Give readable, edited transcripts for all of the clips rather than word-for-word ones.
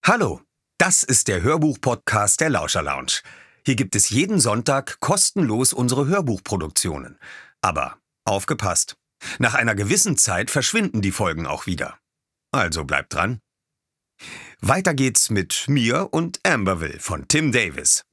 Hallo, das ist der Hörbuch-Podcast der Lauscher Lounge. Hier gibt es jeden Sonntag kostenlos unsere Hörbuchproduktionen. Aber aufgepasst, nach einer gewissen Zeit verschwinden die Folgen auch wieder. Also bleibt dran. Weiter geht's mit mir und Amberville von Tim Davis.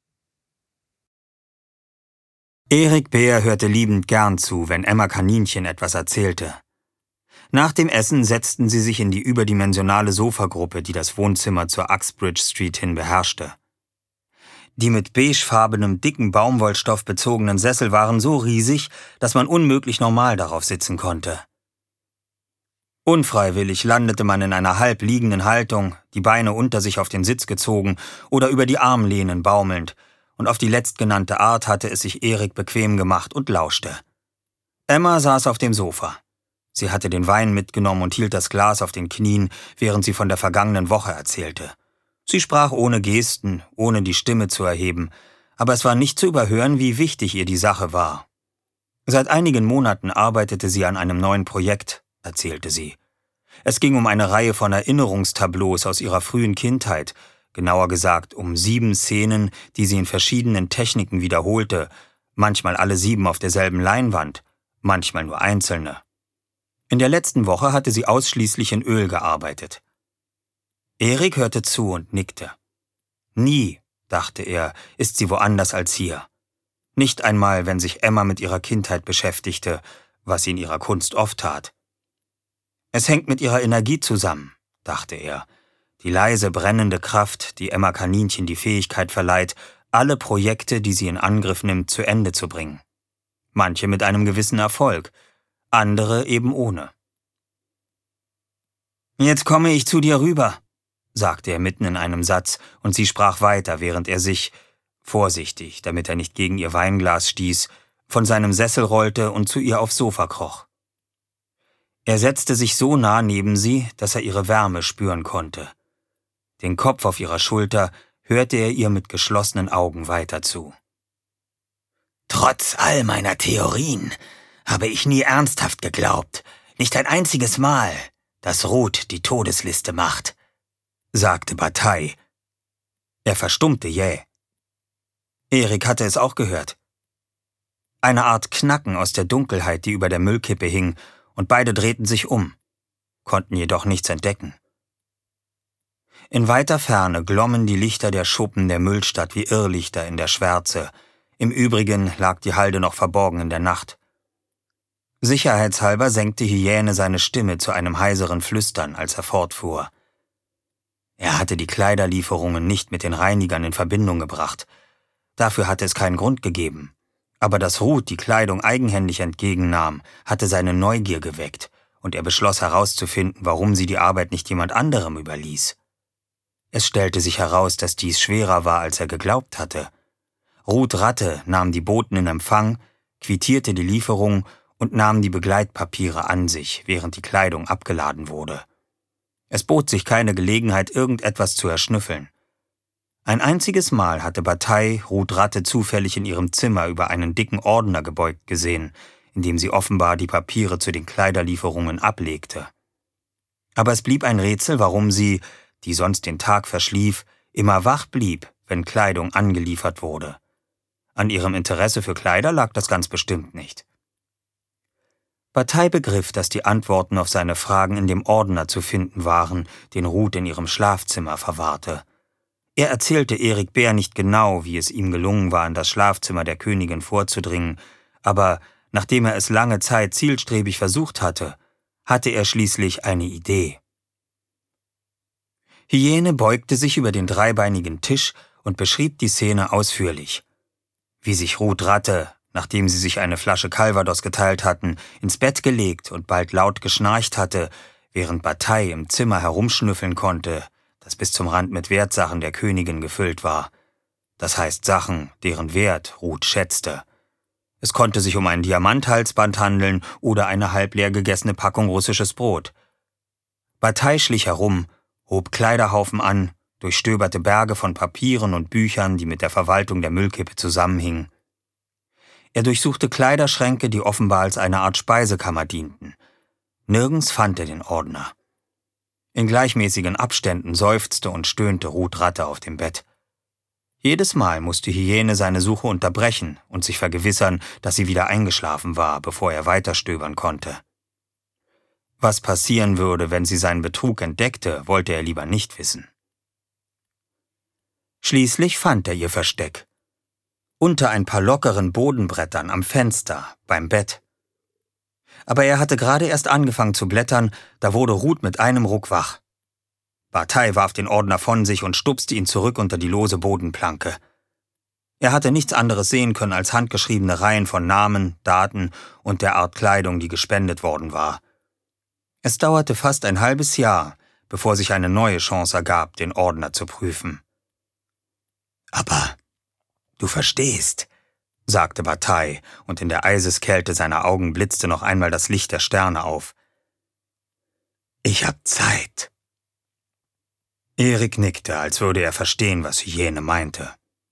Erik Beer hörte liebend gern zu, wenn Emma Kaninchen etwas erzählte. Nach dem Essen setzten sie sich in die überdimensionale Sofagruppe, die das Wohnzimmer zur Uxbridge Street hin beherrschte. Die mit beigefarbenem, dicken Baumwollstoff bezogenen Sessel waren so riesig, dass man unmöglich normal darauf sitzen konnte. Unfreiwillig landete man in einer halb liegenden Haltung, die Beine unter sich auf den Sitz gezogen oder über die Armlehnen baumelnd, und auf die letztgenannte Art hatte es sich Erik bequem gemacht und lauschte. Emma saß auf dem Sofa. Sie hatte den Wein mitgenommen und hielt das Glas auf den Knien, während sie von der vergangenen Woche erzählte. Sie sprach ohne Gesten, ohne die Stimme zu erheben, aber es war nicht zu überhören, wie wichtig ihr die Sache war. Seit einigen Monaten arbeitete sie an einem neuen Projekt, erzählte sie. Es ging um eine Reihe von Erinnerungstableaus aus ihrer frühen Kindheit, genauer gesagt um 7 Szenen, die sie in verschiedenen Techniken wiederholte, manchmal alle 7 auf derselben Leinwand, manchmal nur einzelne. In der letzten Woche hatte sie ausschließlich in Öl gearbeitet. Erik hörte zu und nickte. Nie, dachte er, ist sie woanders als hier. Nicht einmal, wenn sich Emma mit ihrer Kindheit beschäftigte, was sie in ihrer Kunst oft tat. Es hängt mit ihrer Energie zusammen, dachte er. Die leise, brennende Kraft, die Emma Kaninchen die Fähigkeit verleiht, alle Projekte, die sie in Angriff nimmt, zu Ende zu bringen. Manche mit einem gewissen Erfolg, andere eben ohne. »Jetzt komme ich zu dir rüber«, sagte er mitten in einem Satz, und sie sprach weiter, während er sich, vorsichtig, damit er nicht gegen ihr Weinglas stieß, von seinem Sessel rollte und zu ihr aufs Sofa kroch. Er setzte sich so nah neben sie, dass er ihre Wärme spüren konnte. Den Kopf auf ihrer Schulter hörte er ihr mit geschlossenen Augen weiter zu. »Trotz all meiner Theorien habe ich nie ernsthaft geglaubt, nicht ein einziges Mal, dass Ruth die Todesliste macht«, sagte Bataille. Er verstummte jäh. Erik hatte es auch gehört. Eine Art Knacken aus der Dunkelheit, die über der Müllkippe hing, und beide drehten sich um, konnten jedoch nichts entdecken. In weiter Ferne glommen die Lichter der Schuppen der Müllstadt wie Irrlichter in der Schwärze. Im Übrigen lag die Halde noch verborgen in der Nacht. Sicherheitshalber senkte Hyäne seine Stimme zu einem heiseren Flüstern, als er fortfuhr. Er hatte die Kleiderlieferungen nicht mit den Reinigern in Verbindung gebracht. Dafür hatte es keinen Grund gegeben. Aber dass Ruth die Kleidung eigenhändig entgegennahm, hatte seine Neugier geweckt, und er beschloss herauszufinden, warum sie die Arbeit nicht jemand anderem überließ. Es stellte sich heraus, dass dies schwerer war, als er geglaubt hatte. Ruth Ratte nahm die Boten in Empfang, quittierte die Lieferung und nahm die Begleitpapiere an sich, während die Kleidung abgeladen wurde. Es bot sich keine Gelegenheit, irgendetwas zu erschnüffeln. Ein einziges Mal hatte Bataille Ruth Ratte zufällig in ihrem Zimmer über einen dicken Ordner gebeugt gesehen, in dem sie offenbar die Papiere zu den Kleiderlieferungen ablegte. Aber es blieb ein Rätsel, warum sie, die sonst den Tag verschlief, immer wach blieb, wenn Kleidung angeliefert wurde. An ihrem Interesse für Kleider lag das ganz bestimmt nicht. Bataille begriff, dass die Antworten auf seine Fragen in dem Ordner zu finden waren, den Ruth in ihrem Schlafzimmer verwahrte. Er erzählte Erik Beer nicht genau, wie es ihm gelungen war, in das Schlafzimmer der Königin vorzudringen, aber nachdem er es lange Zeit zielstrebig versucht hatte, hatte er schließlich eine Idee. Hyäne beugte sich über den dreibeinigen Tisch und beschrieb die Szene ausführlich. Wie sich Ruth Ratte, nachdem sie sich eine Flasche Calvados geteilt hatten, ins Bett gelegt und bald laut geschnarcht hatte, während Bataille im Zimmer herumschnüffeln konnte, das bis zum Rand mit Wertsachen der Königin gefüllt war. Das heißt Sachen, deren Wert Ruth schätzte. Es konnte sich um ein Diamanthalsband handeln oder eine halb leer gegessene Packung russisches Brot. Bataille schlich herum, hob Kleiderhaufen an, durchstöberte Berge von Papieren und Büchern, die mit der Verwaltung der Müllkippe zusammenhingen. Er durchsuchte Kleiderschränke, die offenbar als eine Art Speisekammer dienten. Nirgends fand er den Ordner. In gleichmäßigen Abständen seufzte und stöhnte Ruth Ratte auf dem Bett. Jedes Mal musste Hyäne seine Suche unterbrechen und sich vergewissern, dass sie wieder eingeschlafen war, bevor er weiterstöbern konnte. Was passieren würde, wenn sie seinen Betrug entdeckte, wollte er lieber nicht wissen. Schließlich fand er ihr Versteck. Unter ein paar lockeren Bodenbrettern am Fenster, beim Bett. Aber er hatte gerade erst angefangen zu blättern, da wurde Ruth mit einem Ruck wach. Bataille warf den Ordner von sich und stupste ihn zurück unter die lose Bodenplanke. Er hatte nichts anderes sehen können als handgeschriebene Reihen von Namen, Daten und der Art Kleidung, die gespendet worden war. Es dauerte fast ein halbes Jahr, bevor sich eine neue Chance ergab, den Ordner zu prüfen. »Aber du verstehst«, sagte Bataille, und in der Eiseskälte seiner Augen blitzte noch einmal das Licht der Sterne auf. »Ich hab Zeit.« Erik nickte, als würde er verstehen, was Hyäne meinte.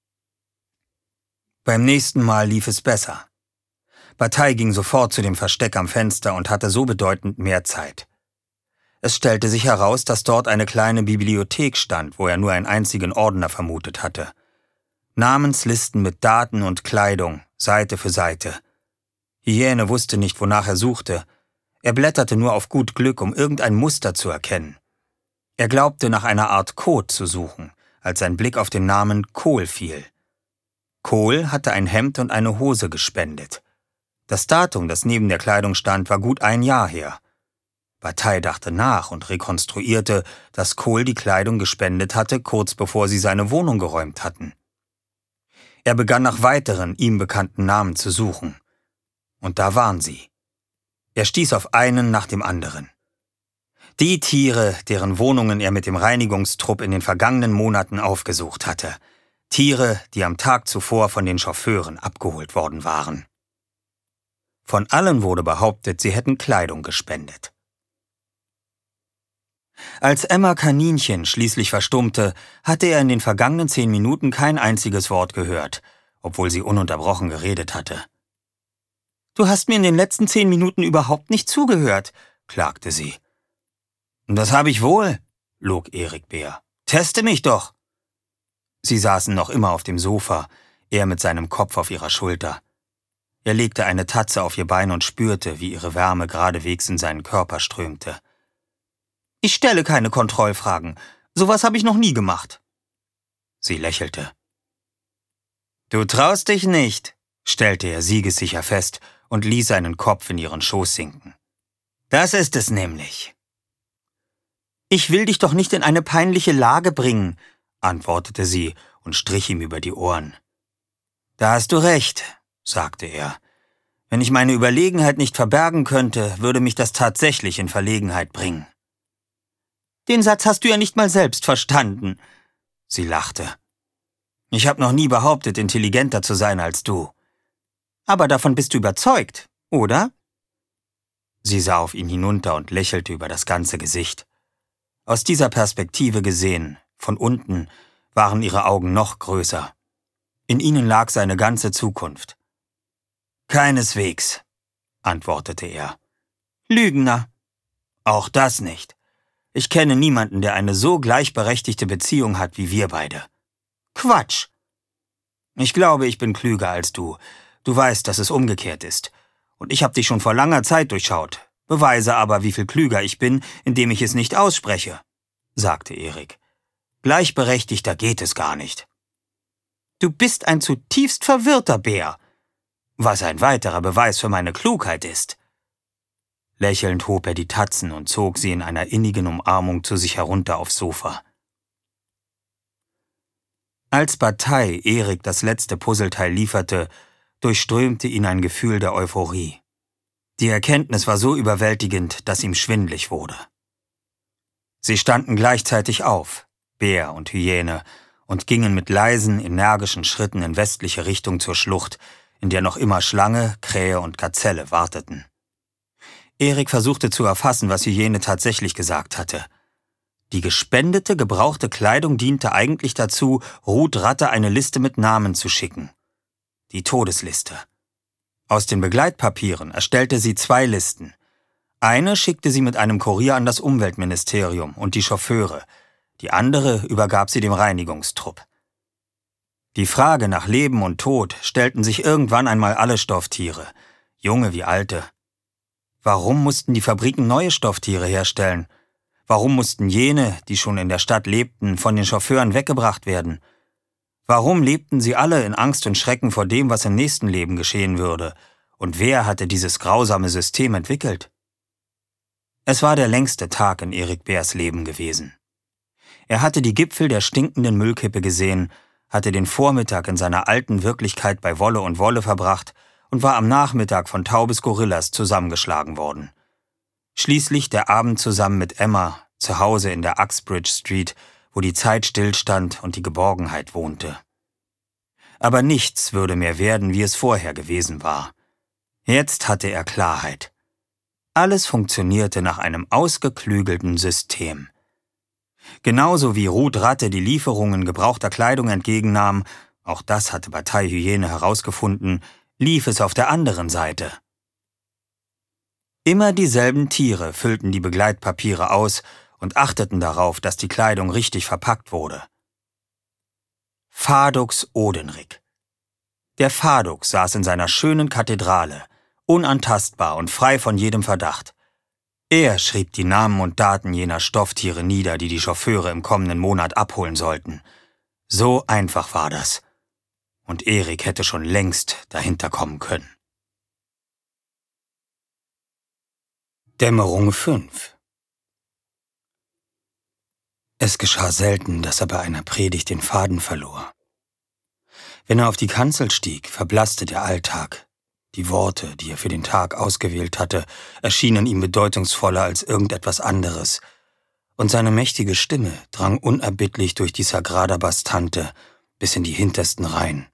Beim nächsten Mal lief es besser. Bataille ging sofort zu dem Versteck am Fenster und hatte so bedeutend mehr Zeit. Es stellte sich heraus, dass dort eine kleine Bibliothek stand, wo er nur einen einzigen Ordner vermutet hatte. Namenslisten mit Daten und Kleidung, Seite für Seite. Hyäne wusste nicht, wonach er suchte. Er blätterte nur auf gut Glück, um irgendein Muster zu erkennen. Er glaubte, nach einer Art Code zu suchen, als sein Blick auf den Namen Kohl fiel. Kohl hatte ein Hemd und eine Hose gespendet. Das Datum, das neben der Kleidung stand, war gut ein Jahr her. Bataille dachte nach und rekonstruierte, dass Kohl die Kleidung gespendet hatte, kurz bevor sie seine Wohnung geräumt hatten. Er begann nach weiteren, ihm bekannten Namen zu suchen. Und da waren sie. Er stieß auf einen nach dem anderen. Die Tiere, deren Wohnungen er mit dem Reinigungstrupp in den vergangenen Monaten aufgesucht hatte. Tiere, die am Tag zuvor von den Chauffeuren abgeholt worden waren. Von allen wurde behauptet, sie hätten Kleidung gespendet. Als Emma Kaninchen schließlich verstummte, hatte er in den vergangenen 10 Minuten kein einziges Wort gehört, obwohl sie ununterbrochen geredet hatte. »Du hast mir in den letzten 10 Minuten überhaupt nicht zugehört«, klagte sie. »Das habe ich wohl«, log Erik Bär. »Teste mich doch!« Sie saßen noch immer auf dem Sofa, er mit seinem Kopf auf ihrer Schulter. Er legte eine Tatze auf ihr Bein und spürte, wie ihre Wärme geradewegs in seinen Körper strömte. »Ich stelle keine Kontrollfragen. Sowas habe ich noch nie gemacht.« Sie lächelte. »Du traust dich nicht«, stellte er siegessicher fest und ließ seinen Kopf in ihren Schoß sinken. »Das ist es nämlich.« »Ich will dich doch nicht in eine peinliche Lage bringen«, antwortete sie und strich ihm über die Ohren. »Da hast du recht«, sagte er. »Wenn ich meine Überlegenheit nicht verbergen könnte, würde mich das tatsächlich in Verlegenheit bringen.« »Den Satz hast du ja nicht mal selbst verstanden«, sie lachte. »Ich habe noch nie behauptet, intelligenter zu sein als du.« »Aber davon bist du überzeugt, oder?« Sie sah auf ihn hinunter und lächelte über das ganze Gesicht. Aus dieser Perspektive gesehen, von unten, waren ihre Augen noch größer. In ihnen lag seine ganze Zukunft. »Keineswegs«, antwortete er. »Lügner.« »Auch das nicht. Ich kenne niemanden, der eine so gleichberechtigte Beziehung hat wie wir beide.« »Quatsch!« »Ich glaube, ich bin klüger als du. Du weißt, dass es umgekehrt ist. Und ich habe dich schon vor langer Zeit durchschaut. Beweise aber, wie viel klüger ich bin, indem ich es nicht ausspreche«, sagte Erik. »Gleichberechtigter geht es gar nicht.« »Du bist ein zutiefst verwirrter Bär. Was ein weiterer Beweis für meine Klugheit ist.« Lächelnd hob er die Tatzen und zog sie in einer innigen Umarmung zu sich herunter aufs Sofa. Als Bataille Erik das letzte Puzzleteil lieferte, durchströmte ihn ein Gefühl der Euphorie. Die Erkenntnis war so überwältigend, dass ihm schwindlig wurde. Sie standen gleichzeitig auf, Bär und Hyäne, und gingen mit leisen, energischen Schritten in westliche Richtung zur Schlucht, in der noch immer Schlange, Krähe und Gazelle warteten. Erik versuchte zu erfassen, was Hyäne tatsächlich gesagt hatte. Die gespendete, gebrauchte Kleidung diente eigentlich dazu, Ruth Ratte eine Liste mit Namen zu schicken. Die Todesliste. Aus den Begleitpapieren erstellte sie 2 Listen. Eine schickte sie mit einem Kurier an das Umweltministerium und die Chauffeure, die andere übergab sie dem Reinigungstrupp. Die Frage nach Leben und Tod stellten sich irgendwann einmal alle Stofftiere, junge wie alte. Warum mussten die Fabriken neue Stofftiere herstellen? Warum mussten jene, die schon in der Stadt lebten, von den Chauffeuren weggebracht werden? Warum lebten sie alle in Angst und Schrecken vor dem, was im nächsten Leben geschehen würde? Und wer hatte dieses grausame System entwickelt? Es war der längste Tag in Erik Beers Leben gewesen. Er hatte die Gipfel der stinkenden Müllkippe gesehen, hatte den Vormittag in seiner alten Wirklichkeit bei Wolle und Wolle verbracht und war am Nachmittag von Taubes Gorillas zusammengeschlagen worden. Schließlich der Abend zusammen mit Emma, zu Hause in der Uxbridge Street, wo die Zeit stillstand und die Geborgenheit wohnte. Aber nichts würde mehr werden, wie es vorher gewesen war. Jetzt hatte er Klarheit. Alles funktionierte nach einem ausgeklügelten System. Genauso wie Ruth Ratte die Lieferungen gebrauchter Kleidung entgegennahm, auch das hatte Parteihyäne herausgefunden, lief es auf der anderen Seite. Immer dieselben Tiere füllten die Begleitpapiere aus und achteten darauf, dass die Kleidung richtig verpackt wurde. Fadux Odenrik. Der Fadux saß in seiner schönen Kathedrale, unantastbar und frei von jedem Verdacht. Er schrieb die Namen und Daten jener Stofftiere nieder, die die Chauffeure im kommenden Monat abholen sollten. So einfach war das. Und Erik hätte schon längst dahinter kommen können. Dämmerung 5. Es geschah selten, dass er bei einer Predigt den Faden verlor. Wenn er auf die Kanzel stieg, verblasste der Alltag. Die Worte, die er für den Tag ausgewählt hatte, erschienen ihm bedeutungsvoller als irgendetwas anderes, und seine mächtige Stimme drang unerbittlich durch die Sagrada Bastante bis in die hintersten Reihen.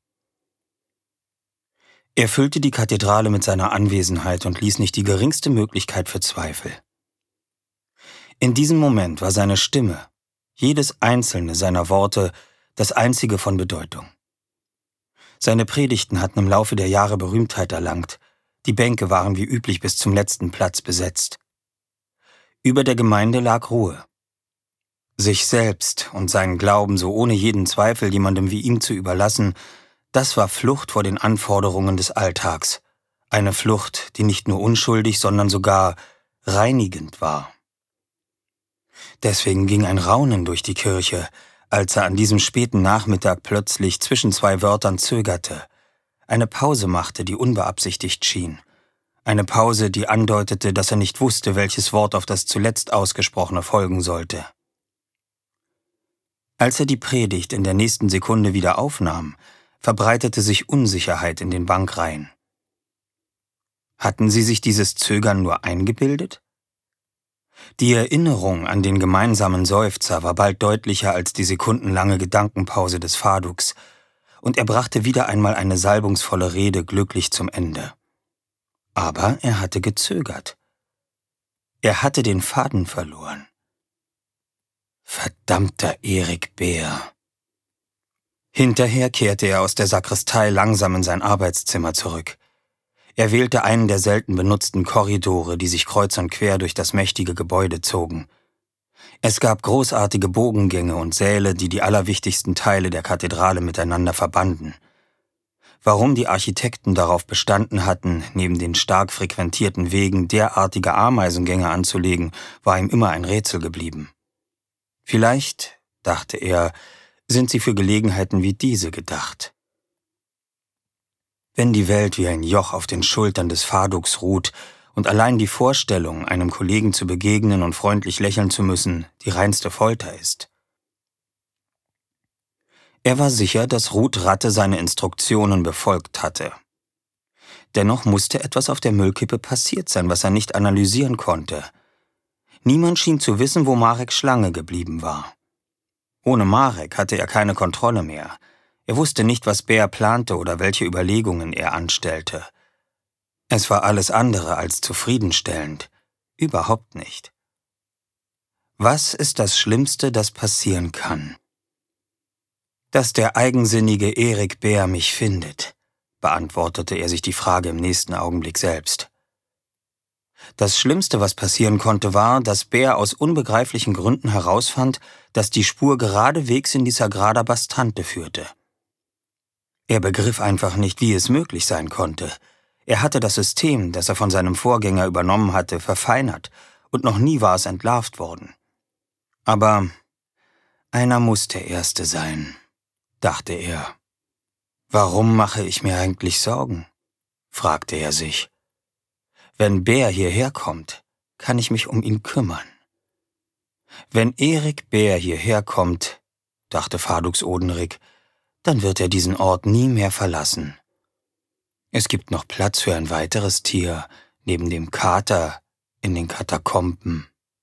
Er füllte die Kathedrale mit seiner Anwesenheit und ließ nicht die geringste Möglichkeit für Zweifel. In diesem Moment war seine Stimme, jedes einzelne seiner Worte, das einzige von Bedeutung. Seine Predigten hatten im Laufe der Jahre Berühmtheit erlangt, die Bänke waren wie üblich bis zum letzten Platz besetzt. Über der Gemeinde lag Ruhe. Sich selbst und seinen Glauben so ohne jeden Zweifel jemandem wie ihm zu überlassen, das war Flucht vor den Anforderungen des Alltags. Eine Flucht, die nicht nur unschuldig, sondern sogar reinigend war. Deswegen ging ein Raunen durch die Kirche, als er an diesem späten Nachmittag plötzlich zwischen zwei Wörtern zögerte, eine Pause machte, die unbeabsichtigt schien. Eine Pause, die andeutete, dass er nicht wusste, welches Wort auf das zuletzt Ausgesprochene folgen sollte. Als er die Predigt in der nächsten Sekunde wieder aufnahm, verbreitete sich Unsicherheit in den Bankreihen. Hatten sie sich dieses Zögern nur eingebildet? Die Erinnerung an den gemeinsamen Seufzer war bald deutlicher als die sekundenlange Gedankenpause des Fadux, und er brachte wieder einmal eine salbungsvolle Rede glücklich zum Ende. Aber er hatte gezögert. Er hatte den Faden verloren. Verdammter Erik Beer. Hinterher kehrte er aus der Sakristei langsam in sein Arbeitszimmer zurück. Er wählte einen der selten benutzten Korridore, die sich kreuz und quer durch das mächtige Gebäude zogen. Es gab großartige Bogengänge und Säle, die die allerwichtigsten Teile der Kathedrale miteinander verbanden. Warum die Architekten darauf bestanden hatten, neben den stark frequentierten Wegen derartige Ameisengänge anzulegen, war ihm immer ein Rätsel geblieben. Vielleicht, dachte er, sind sie für Gelegenheiten wie diese gedacht. Wenn die Welt wie ein Joch auf den Schultern des Fadux ruht und allein die Vorstellung, einem Kollegen zu begegnen und freundlich lächeln zu müssen, die reinste Folter ist. Er war sicher, dass Ruth Ratte seine Instruktionen befolgt hatte. Dennoch musste etwas auf der Müllkippe passiert sein, was er nicht analysieren konnte. Niemand schien zu wissen, wo Marek Schlange geblieben war. Ohne Marek hatte er keine Kontrolle mehr. Er wusste nicht, was Beer plante oder welche Überlegungen er anstellte. Es war alles andere als zufriedenstellend. Überhaupt nicht. Was ist das Schlimmste, das passieren kann? Dass der eigensinnige Erik Beer mich findet, beantwortete er sich die Frage im nächsten Augenblick selbst. Das Schlimmste, was passieren konnte, war, dass Bär aus unbegreiflichen Gründen herausfand, dass die Spur geradewegs in die Sagrada Bastante führte. Er begriff einfach nicht, wie es möglich sein konnte. Er hatte das System, das er von seinem Vorgänger übernommen hatte, verfeinert, und noch nie war es entlarvt worden. Aber einer muss der Erste sein, dachte er. Warum mache ich mir eigentlich Sorgen? Fragte er sich. Wenn Bär hierher kommt, kann ich mich um ihn kümmern. Wenn Erik Bär hierher kommt, dachte Fadux Odenrik, dann wird er diesen Ort nie mehr verlassen. Es gibt noch Platz für ein weiteres Tier, neben dem Kater in den Katakomben.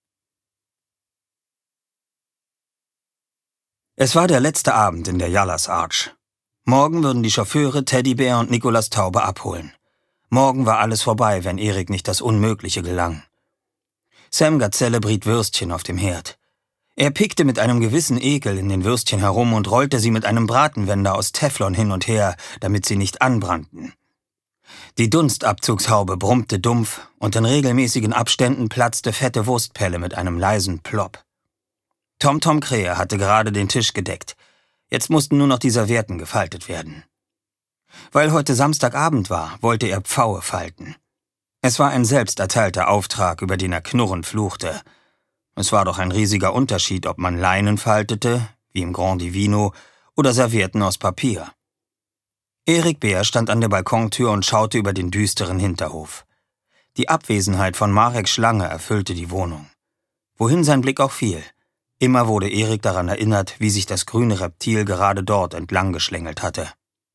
Es war der letzte Abend in der Jallas Arch. Morgen würden die Chauffeure Teddybär und Nikolas Taube abholen. Morgen war alles vorbei, wenn Erik nicht das Unmögliche gelang. Sam Gazelle briet Würstchen auf dem Herd. Er pickte mit einem gewissen Ekel in den Würstchen herum und rollte sie mit einem Bratenwender aus Teflon hin und her, damit sie nicht anbrannten. Die Dunstabzugshaube brummte dumpf und in regelmäßigen Abständen platzte fette Wurstpelle mit einem leisen Plopp. Tom Krähe hatte gerade den Tisch gedeckt. Jetzt mussten nur noch die Servietten gefaltet werden. Weil heute Samstagabend war, wollte er Pfaue falten. Es war ein selbst erteilter Auftrag, über den er knurrend fluchte. Es war doch ein riesiger Unterschied, ob man Leinen faltete, wie im Grand Divino, oder Servietten aus Papier. Erik Bär stand an der Balkontür und schaute über den düsteren Hinterhof. Die Abwesenheit von Marek Schlange erfüllte die Wohnung. Wohin sein Blick auch fiel, immer wurde Erik daran erinnert, wie sich das grüne Reptil gerade dort entlang geschlängelt hatte.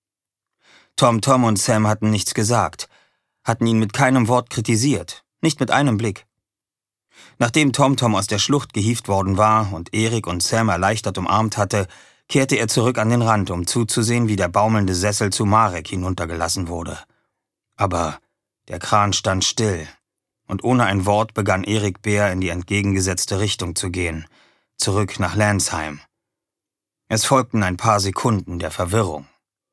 Tom und Sam hatten nichts gesagt, hatten ihn mit keinem Wort kritisiert, nicht mit einem Blick. Nachdem Tom aus der Schlucht gehievt worden war und Erik und Sam erleichtert umarmt hatte, kehrte er zurück an den Rand, um zuzusehen, wie der baumelnde Sessel zu Marek hinuntergelassen wurde. Aber der Kran stand still, und ohne ein Wort begann Erik Bär in die entgegengesetzte Richtung zu gehen, zurück nach Lansheim. Es folgten ein paar Sekunden der Verwirrung.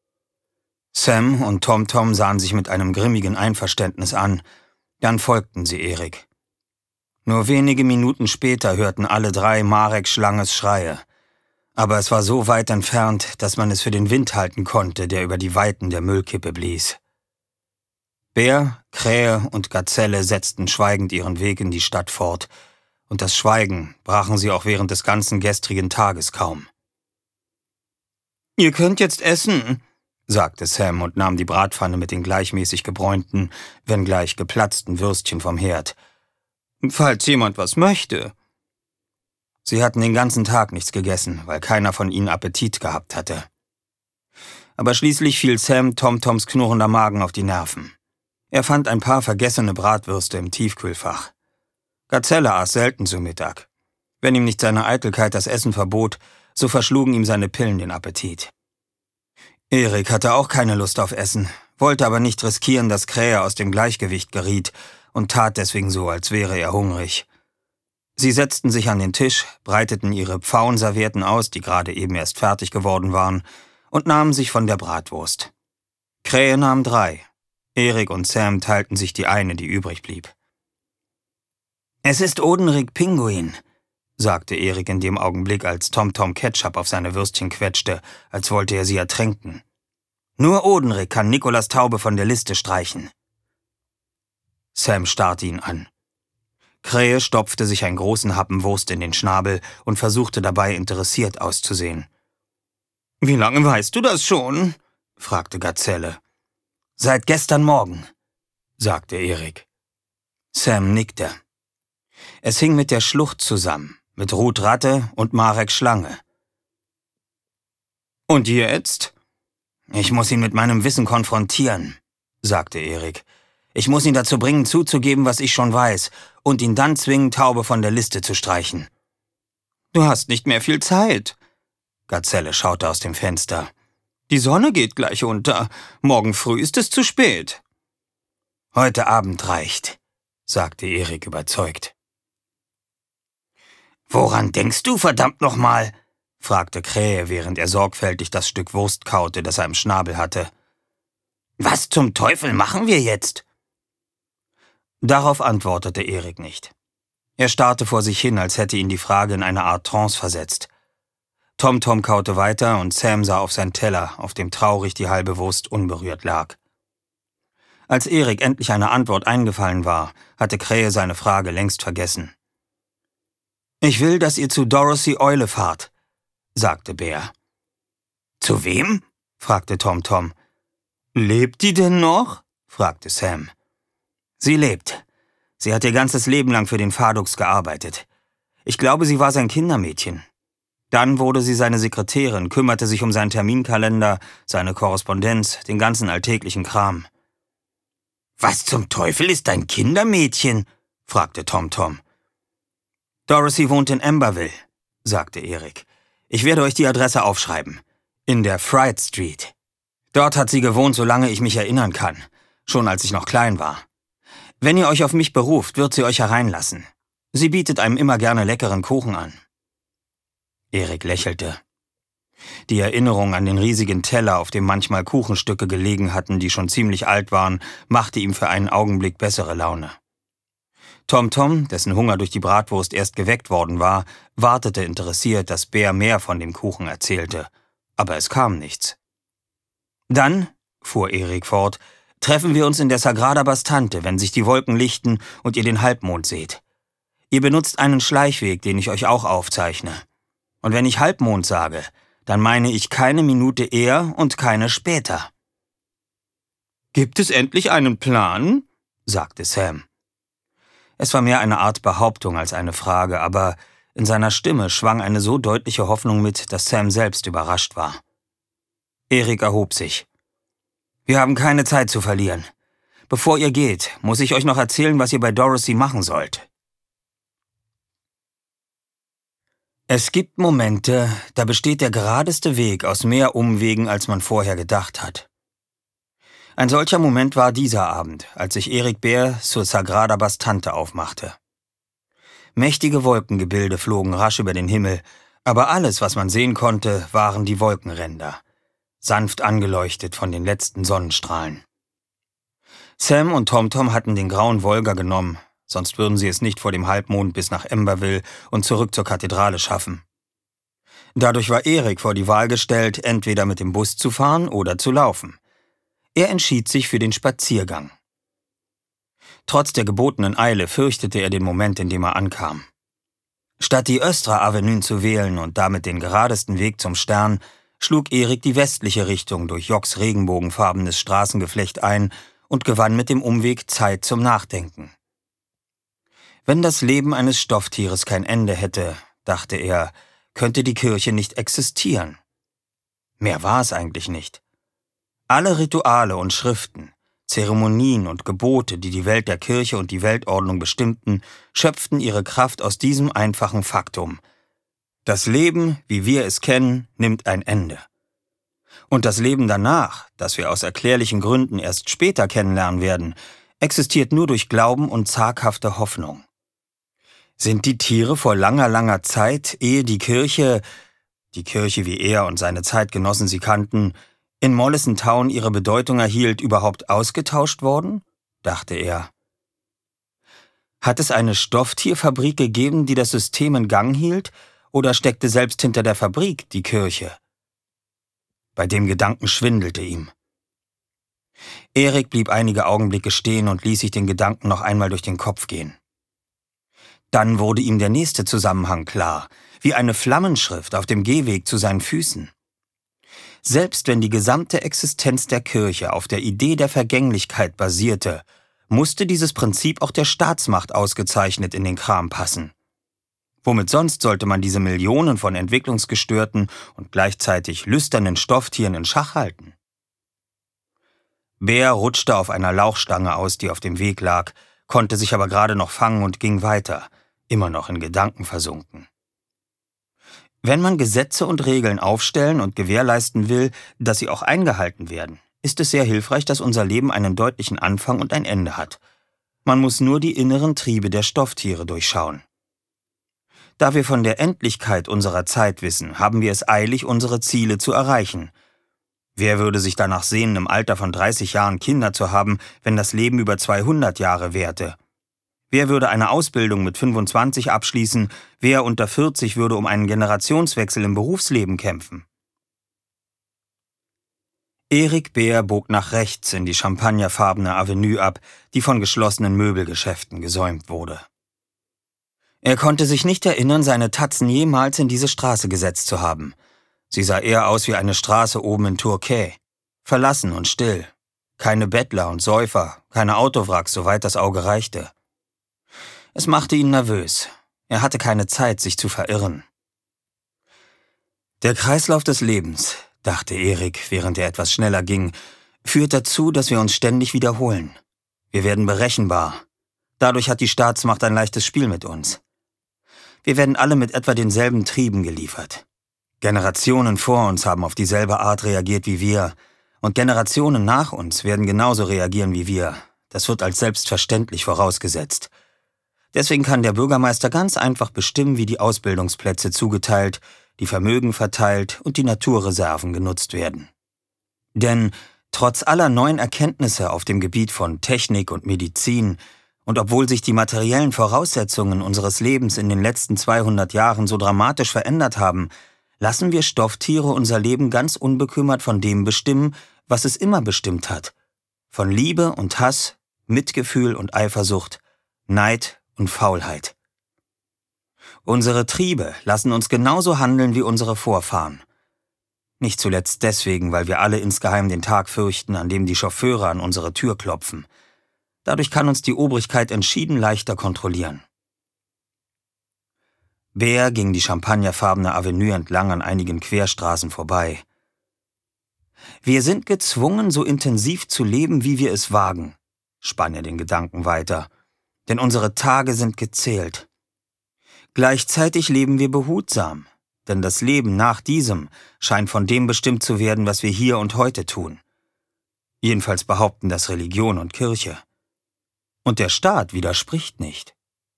Sam und Tom sahen sich mit einem grimmigen Einverständnis an, dann folgten sie Erik. Nur wenige Minuten später hörten alle drei Marek Schlanges Schreie. Aber es war so weit entfernt, dass man es für den Wind halten konnte, der über die Weiten der Müllkippe blies. Bär, Krähe und Gazelle setzten schweigend ihren Weg in die Stadt fort, und das Schweigen brachen sie auch während des ganzen gestrigen Tages kaum. »Ihr könnt jetzt essen«, sagte Sam und nahm die Bratpfanne mit den gleichmäßig gebräunten, wenngleich geplatzten Würstchen vom Herd. »Falls jemand was möchte.« Sie hatten den ganzen Tag nichts gegessen, weil keiner von ihnen Appetit gehabt hatte. Aber schließlich fiel Sam Toms knurrender Magen auf die Nerven. Er fand ein paar vergessene Bratwürste im Tiefkühlfach. Gazelle aß selten zu Mittag. Wenn ihm nicht seine Eitelkeit das Essen verbot, so verschlugen ihm seine Pillen den Appetit. Erik hatte auch keine Lust auf Essen, wollte aber nicht riskieren, dass Krähe aus dem Gleichgewicht geriet und tat deswegen so, als wäre er hungrig. Sie setzten sich an den Tisch, breiteten ihre Pfauenservietten aus, die gerade eben erst fertig geworden waren, und nahmen sich von der Bratwurst. Krähe nahm 3. Erik und Sam teilten sich die eine, die übrig blieb. »Es ist Odenrik Pinguin«, sagte Erik in dem Augenblick, als Tom Ketchup auf seine Würstchen quetschte, als wollte er sie ertränken. »Nur Odenrik kann Nikolas Taube von der Liste streichen.« Sam starrte ihn an. Krähe stopfte sich einen großen Happen Wurst in den Schnabel und versuchte dabei interessiert auszusehen. »Wie lange weißt du das schon?« fragte Gazelle. »Seit gestern Morgen«, sagte Erik. Sam nickte. Es hing mit der Schlucht zusammen, mit Ruth Ratte und Marek Schlange. »Und jetzt?« »Ich muss ihn mit meinem Wissen konfrontieren«, sagte Erik. »Ich muss ihn dazu bringen, zuzugeben, was ich schon weiß, und ihn dann zwingen, Taube von der Liste zu streichen.« »Du hast nicht mehr viel Zeit.« Gazelle schaute aus dem Fenster. »Die Sonne geht gleich unter. Morgen früh ist es zu spät.« »Heute Abend reicht«, sagte Erik überzeugt. »Woran denkst du, verdammt nochmal?« fragte Krähe, während er sorgfältig das Stück Wurst kaute, das er im Schnabel hatte. »Was zum Teufel machen wir jetzt?« Darauf antwortete Erik nicht. Er starrte vor sich hin, als hätte ihn die Frage in eine Art Trance versetzt. TomTom kaute weiter und Sam sah auf seinen Teller, auf dem traurig die halbe Wurst unberührt lag. Als Erik endlich eine Antwort eingefallen war, hatte Krähe seine Frage längst vergessen. »Ich will, dass ihr zu Dorothy Eule fahrt«, sagte Bär. »Zu wem?« fragte TomTom. »Lebt die denn noch?« fragte Sam. »Sie lebt. Sie hat ihr ganzes Leben lang für den Fadux gearbeitet. Ich glaube, sie war sein Kindermädchen. Dann wurde sie seine Sekretärin, kümmerte sich um seinen Terminkalender, seine Korrespondenz, den ganzen alltäglichen Kram.« »Was zum Teufel ist ein Kindermädchen?« fragte TomTom. »Dorothy wohnt in Amberville«, sagte Erik. »Ich werde euch die Adresse aufschreiben. In der Fright Street. Dort hat sie gewohnt, solange ich mich erinnern kann. Schon als ich noch klein war. Wenn ihr euch auf mich beruft, wird sie euch hereinlassen. Sie bietet einem immer gerne leckeren Kuchen an.« Erik lächelte. Die Erinnerung an den riesigen Teller, auf dem manchmal Kuchenstücke gelegen hatten, die schon ziemlich alt waren, machte ihm für einen Augenblick bessere Laune. TomTom, dessen Hunger durch die Bratwurst erst geweckt worden war, wartete interessiert, dass Bär mehr von dem Kuchen erzählte. Aber es kam nichts. »Dann«, fuhr Erik fort, »treffen wir uns in der Sagrada Bastante, wenn sich die Wolken lichten und ihr den Halbmond seht. Ihr benutzt einen Schleichweg, den ich euch auch aufzeichne. Und wenn ich Halbmond sage, dann meine ich keine Minute eher und keine später.« »Gibt es endlich einen Plan?« sagte Sam. Es war mehr eine Art Behauptung als eine Frage, aber in seiner Stimme schwang eine so deutliche Hoffnung mit, dass Sam selbst überrascht war. Erik erhob sich. »Wir haben keine Zeit zu verlieren. Bevor ihr geht, muss ich euch noch erzählen, was ihr bei Dorothy machen sollt.« Es gibt Momente, da besteht der geradeste Weg aus mehr Umwegen, als man vorher gedacht hat. Ein solcher Moment war dieser Abend, als sich Erik Bär zur Sagrada Bastante aufmachte. Mächtige Wolkengebilde flogen rasch über den Himmel, aber alles, was man sehen konnte, waren die Wolkenränder, sanft angeleuchtet von den letzten Sonnenstrahlen. Sam und TomTom hatten den grauen Volga genommen, sonst würden sie es nicht vor dem Halbmond bis nach Amberville und zurück zur Kathedrale schaffen. Dadurch war Erik vor die Wahl gestellt, entweder mit dem Bus zu fahren oder zu laufen. Er entschied sich für den Spaziergang. Trotz der gebotenen Eile fürchtete er den Moment, in dem er ankam. Statt die Östra Avenue zu wählen und damit den geradesten Weg zum Stern, schlug Erik die westliche Richtung durch Jocks regenbogenfarbenes Straßengeflecht ein und gewann mit dem Umweg Zeit zum Nachdenken. Wenn das Leben eines Stofftieres kein Ende hätte, dachte er, könnte die Kirche nicht existieren. Mehr war es eigentlich nicht. Alle Rituale und Schriften, Zeremonien und Gebote, die die Welt der Kirche und die Weltordnung bestimmten, schöpften ihre Kraft aus diesem einfachen Faktum. Das Leben, wie wir es kennen, nimmt ein Ende. Und das Leben danach, das wir aus erklärlichen Gründen erst später kennenlernen werden, existiert nur durch Glauben und zaghafte Hoffnung. Sind die Tiere vor langer, langer Zeit, ehe die Kirche, wie er und seine Zeitgenossen sie kannten, in Mollison Town ihre Bedeutung erhielt, überhaupt ausgetauscht worden? Dachte er. Hat es eine Stofftierfabrik gegeben, die das System in Gang hielt, oder steckte selbst hinter der Fabrik die Kirche? Bei dem Gedanken schwindelte ihm. Erik blieb einige Augenblicke stehen und ließ sich den Gedanken noch einmal durch den Kopf gehen. Dann wurde ihm der nächste Zusammenhang klar, wie eine Flammenschrift auf dem Gehweg zu seinen Füßen. Selbst wenn die gesamte Existenz der Kirche auf der Idee der Vergänglichkeit basierte, musste dieses Prinzip auch der Staatsmacht ausgezeichnet in den Kram passen. Womit sonst sollte man diese Millionen von entwicklungsgestörten und gleichzeitig lüsternen Stofftieren in Schach halten? Bär rutschte auf einer Lauchstange aus, die auf dem Weg lag, konnte sich aber gerade noch fangen und ging weiter, immer noch in Gedanken versunken. Wenn man Gesetze und Regeln aufstellen und gewährleisten will, dass sie auch eingehalten werden, ist es sehr hilfreich, dass unser Leben einen deutlichen Anfang und ein Ende hat. Man muss nur die inneren Triebe der Stofftiere durchschauen. Da wir von der Endlichkeit unserer Zeit wissen, haben wir es eilig, unsere Ziele zu erreichen. Wer würde sich danach sehnen, im Alter von 30 Jahren Kinder zu haben, wenn das Leben über 200 Jahre währte? Wer würde eine Ausbildung mit 25 abschließen, wer unter 40 würde um einen Generationswechsel im Berufsleben kämpfen? Erik Beer bog nach rechts in die champagnerfarbene Avenue ab, die von geschlossenen Möbelgeschäften gesäumt wurde. Er konnte sich nicht erinnern, seine Tatzen jemals in diese Straße gesetzt zu haben. Sie sah eher aus wie eine Straße oben in Turkey. Verlassen und still. Keine Bettler und Säufer, keine Autowracks, soweit das Auge reichte. Es machte ihn nervös. Er hatte keine Zeit, sich zu verirren. Der Kreislauf des Lebens, dachte Erik, während er etwas schneller ging, führt dazu, dass wir uns ständig wiederholen. Wir werden berechenbar. Dadurch hat die Staatsmacht ein leichtes Spiel mit uns. Wir werden alle mit etwa denselben Trieben geliefert. Generationen vor uns haben auf dieselbe Art reagiert wie wir, und Generationen nach uns werden genauso reagieren wie wir. Das wird als selbstverständlich vorausgesetzt. Deswegen kann der Bürgermeister ganz einfach bestimmen, wie die Ausbildungsplätze zugeteilt, die Vermögen verteilt und die Naturreserven genutzt werden. Denn trotz aller neuen Erkenntnisse auf dem Gebiet von Technik und Medizin und obwohl sich die materiellen Voraussetzungen unseres Lebens in den letzten 200 Jahren so dramatisch verändert haben, lassen wir Stofftiere unser Leben ganz unbekümmert von dem bestimmen, was es immer bestimmt hat. Von Liebe und Hass, Mitgefühl und Eifersucht, Neid und Faulheit. Unsere Triebe lassen uns genauso handeln wie unsere Vorfahren. Nicht zuletzt deswegen, weil wir alle insgeheim den Tag fürchten, an dem die Chauffeure an unsere Tür klopfen. Dadurch kann uns die Obrigkeit entschieden leichter kontrollieren. Beer ging die champagnerfarbene Avenue entlang an einigen Querstraßen vorbei. Wir sind gezwungen, so intensiv zu leben, wie wir es wagen, spann er den Gedanken weiter, denn unsere Tage sind gezählt. Gleichzeitig leben wir behutsam, denn das Leben nach diesem scheint von dem bestimmt zu werden, was wir hier und heute tun. Jedenfalls behaupten das Religion und Kirche. Und der Staat widerspricht nicht.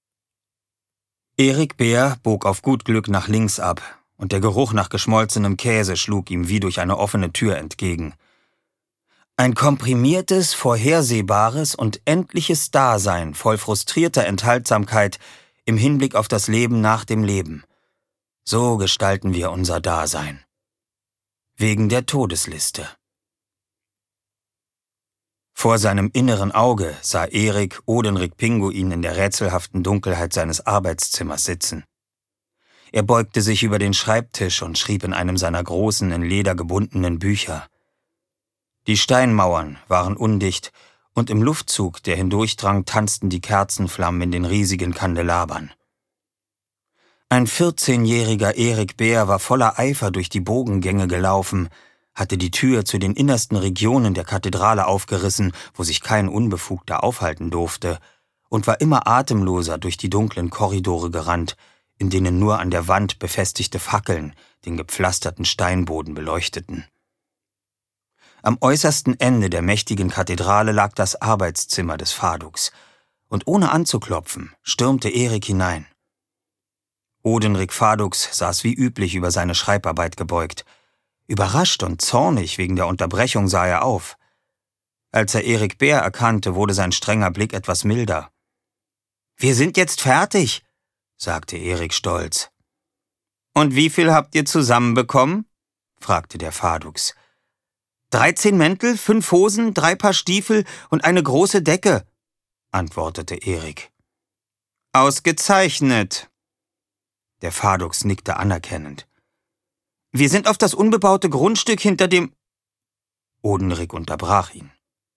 Erik Beer bog auf gut Glück nach links ab, und der Geruch nach geschmolzenem Käse schlug ihm wie durch eine offene Tür entgegen. Ein komprimiertes, vorhersehbares und endliches Dasein voll frustrierter Enthaltsamkeit im Hinblick auf das Leben nach dem Leben. So gestalten wir unser Dasein. Wegen der Todesliste. Vor seinem inneren Auge sah Erik Odenrik Pinguin in der rätselhaften Dunkelheit seines Arbeitszimmers sitzen. Er beugte sich über den Schreibtisch und schrieb in einem seiner großen, in Leder gebundenen Bücher. Die Steinmauern waren undicht, und im Luftzug, der hindurchdrang, tanzten die Kerzenflammen in den riesigen Kandelabern. Ein 14-jähriger Erik Beer war voller Eifer durch die Bogengänge gelaufen, hatte die Tür zu den innersten Regionen der Kathedrale aufgerissen, wo sich kein Unbefugter aufhalten durfte, und war immer atemloser durch die dunklen Korridore gerannt, in denen nur an der Wand befestigte Fackeln den gepflasterten Steinboden beleuchteten. Am äußersten Ende der mächtigen Kathedrale lag das Arbeitszimmer des Faduks, und ohne anzuklopfen, stürmte Erik hinein. Odenrik Faduks saß wie üblich über seine Schreibarbeit gebeugt. Überrascht und zornig wegen der Unterbrechung sah er auf. Als er Erik Beer erkannte, wurde sein strenger Blick etwas milder. »Wir sind jetzt fertig«, sagte Erik stolz. »Und wie viel habt ihr zusammenbekommen?« fragte der Faduks. 13 Mäntel, 5 Hosen, 3 Paar Stiefel und eine große Decke«, antwortete Erik. »Ausgezeichnet!« Der Faduks nickte anerkennend. »Wir sind auf das unbebaute Grundstück hinter dem...« Odenrik unterbrach ihn.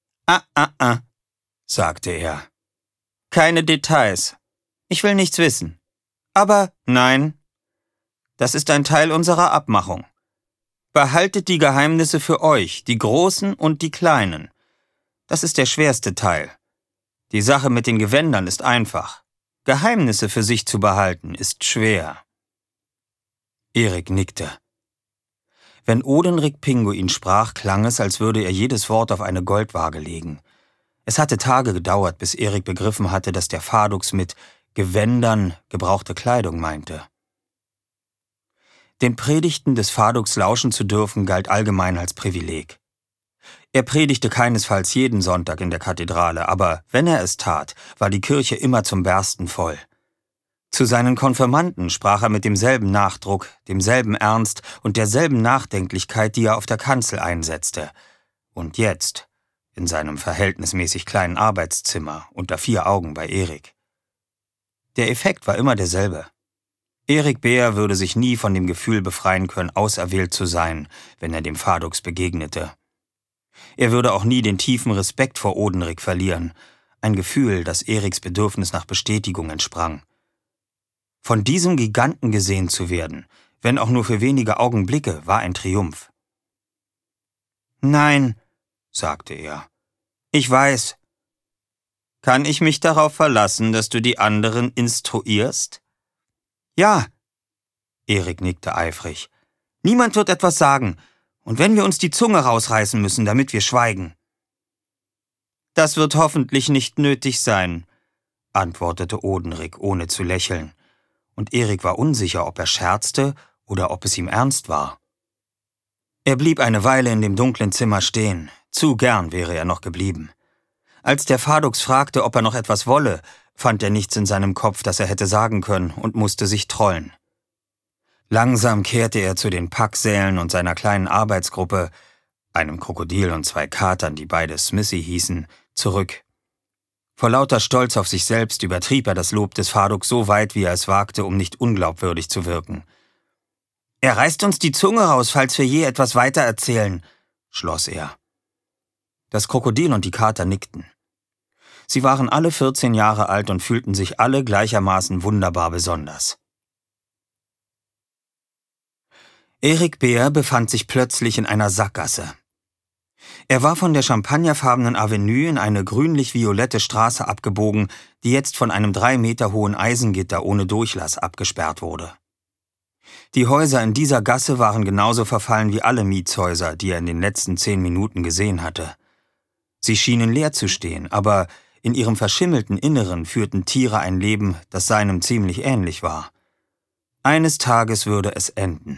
Sagte er. »Keine Details. Ich will nichts wissen. Aber nein, das ist ein Teil unserer Abmachung. Behaltet die Geheimnisse für euch, die Großen und die Kleinen. Das ist der schwerste Teil. Die Sache mit den Gewändern ist einfach. Geheimnisse für sich zu behalten, ist schwer.« Erik nickte. Wenn Odenrik Pinguin sprach, klang es, als würde er jedes Wort auf eine Goldwaage legen. Es hatte Tage gedauert, bis Erik begriffen hatte, dass der Faduks mit Gewändern gebrauchte Kleidung meinte. Den Predigten des Faduks lauschen zu dürfen, galt allgemein als Privileg. Er predigte keinesfalls jeden Sonntag in der Kathedrale, aber wenn er es tat, war die Kirche immer zum Bersten voll. Zu seinen Konfirmanden sprach er mit demselben Nachdruck, demselben Ernst und derselben Nachdenklichkeit, die er auf der Kanzel einsetzte. Und jetzt, in seinem verhältnismäßig kleinen Arbeitszimmer, unter 4 Augen bei Erik. Der Effekt war immer derselbe. Erik Beer würde sich nie von dem Gefühl befreien können, auserwählt zu sein, wenn er dem Fadux begegnete. Er würde auch nie den tiefen Respekt vor Odenrik verlieren, ein Gefühl, das Eriks Bedürfnis nach Bestätigung entsprang. Von diesem Giganten gesehen zu werden, wenn auch nur für wenige Augenblicke, war ein Triumph. »Nein«, sagte er, »ich weiß. Kann ich mich darauf verlassen, dass du die anderen instruierst?« »Ja«, Erik nickte eifrig. »Niemand wird etwas sagen, und wenn wir uns die Zunge rausreißen müssen, damit wir schweigen.« »Das wird hoffentlich nicht nötig sein«, antwortete Odenrik, ohne zu lächeln, und Erik war unsicher, ob er scherzte oder ob es ihm ernst war. Er blieb eine Weile in dem dunklen Zimmer stehen, zu gern wäre er noch geblieben. Als der Fadux fragte, ob er noch etwas wolle, fand er nichts in seinem Kopf, das er hätte sagen können, und musste sich trollen. Langsam kehrte er zu den Packsälen und seiner kleinen Arbeitsgruppe, einem Krokodil und 2 Katern, die beide Smithy hießen, zurück. Vor lauter Stolz auf sich selbst übertrieb er das Lob des Fadux so weit, wie er es wagte, um nicht unglaubwürdig zu wirken. »Er reißt uns die Zunge raus, falls wir je etwas weiter erzählen«, schloss er. Das Krokodil und die Kater nickten. Sie waren alle 14 Jahre alt und fühlten sich alle gleichermaßen wunderbar besonders. Erik Beer befand sich plötzlich in einer Sackgasse. Er war von der champagnerfarbenen Avenue in eine grünlich-violette Straße abgebogen, die jetzt von einem 3 Meter hohen Eisengitter ohne Durchlass abgesperrt wurde. Die Häuser in dieser Gasse waren genauso verfallen wie alle Mietshäuser, die er in den letzten 10 Minuten gesehen hatte. Sie schienen leer zu stehen, aber in ihrem verschimmelten Inneren führten Tiere ein Leben, das seinem ziemlich ähnlich war. Eines Tages würde es enden.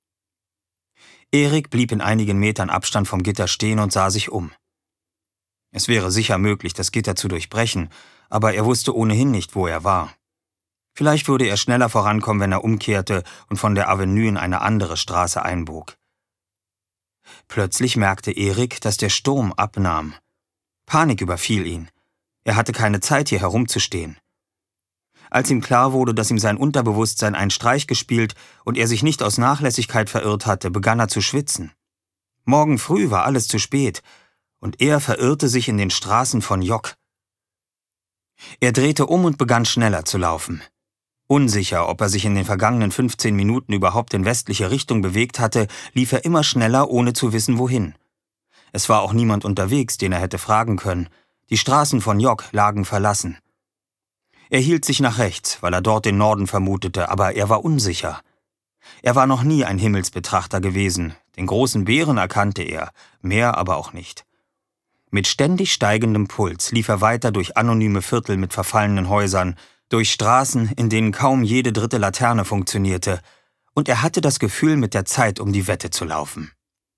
Erik blieb in einigen Metern Abstand vom Gitter stehen und sah sich um. Es wäre sicher möglich, das Gitter zu durchbrechen, aber er wusste ohnehin nicht, wo er war. Vielleicht würde er schneller vorankommen, wenn er umkehrte und von der Avenue in eine andere Straße einbog. Plötzlich merkte Erik, dass der Sturm abnahm. Panik überfiel ihn. Er hatte keine Zeit, hier herumzustehen. Als ihm klar wurde, dass ihm sein Unterbewusstsein einen Streich gespielt und er sich nicht aus Nachlässigkeit verirrt hatte, begann er zu schwitzen. Morgen früh war alles zu spät, und er verirrte sich in den Straßen von Yok. Er drehte um und begann schneller zu laufen. Unsicher, ob er sich in den vergangenen 15 Minuten überhaupt in westliche Richtung bewegt hatte, lief er immer schneller, ohne zu wissen, wohin. Es war auch niemand unterwegs, den er hätte fragen können. Die Straßen von Yok lagen verlassen. Er hielt sich nach rechts, weil er dort den Norden vermutete, aber er war unsicher. Er war noch nie ein Himmelsbetrachter gewesen, den großen Bären erkannte er, mehr aber auch nicht. Mit ständig steigendem Puls lief er weiter durch anonyme Viertel mit verfallenen Häusern, durch Straßen, in denen kaum jede 3. Laterne funktionierte, und er hatte das Gefühl, mit der Zeit um die Wette zu laufen.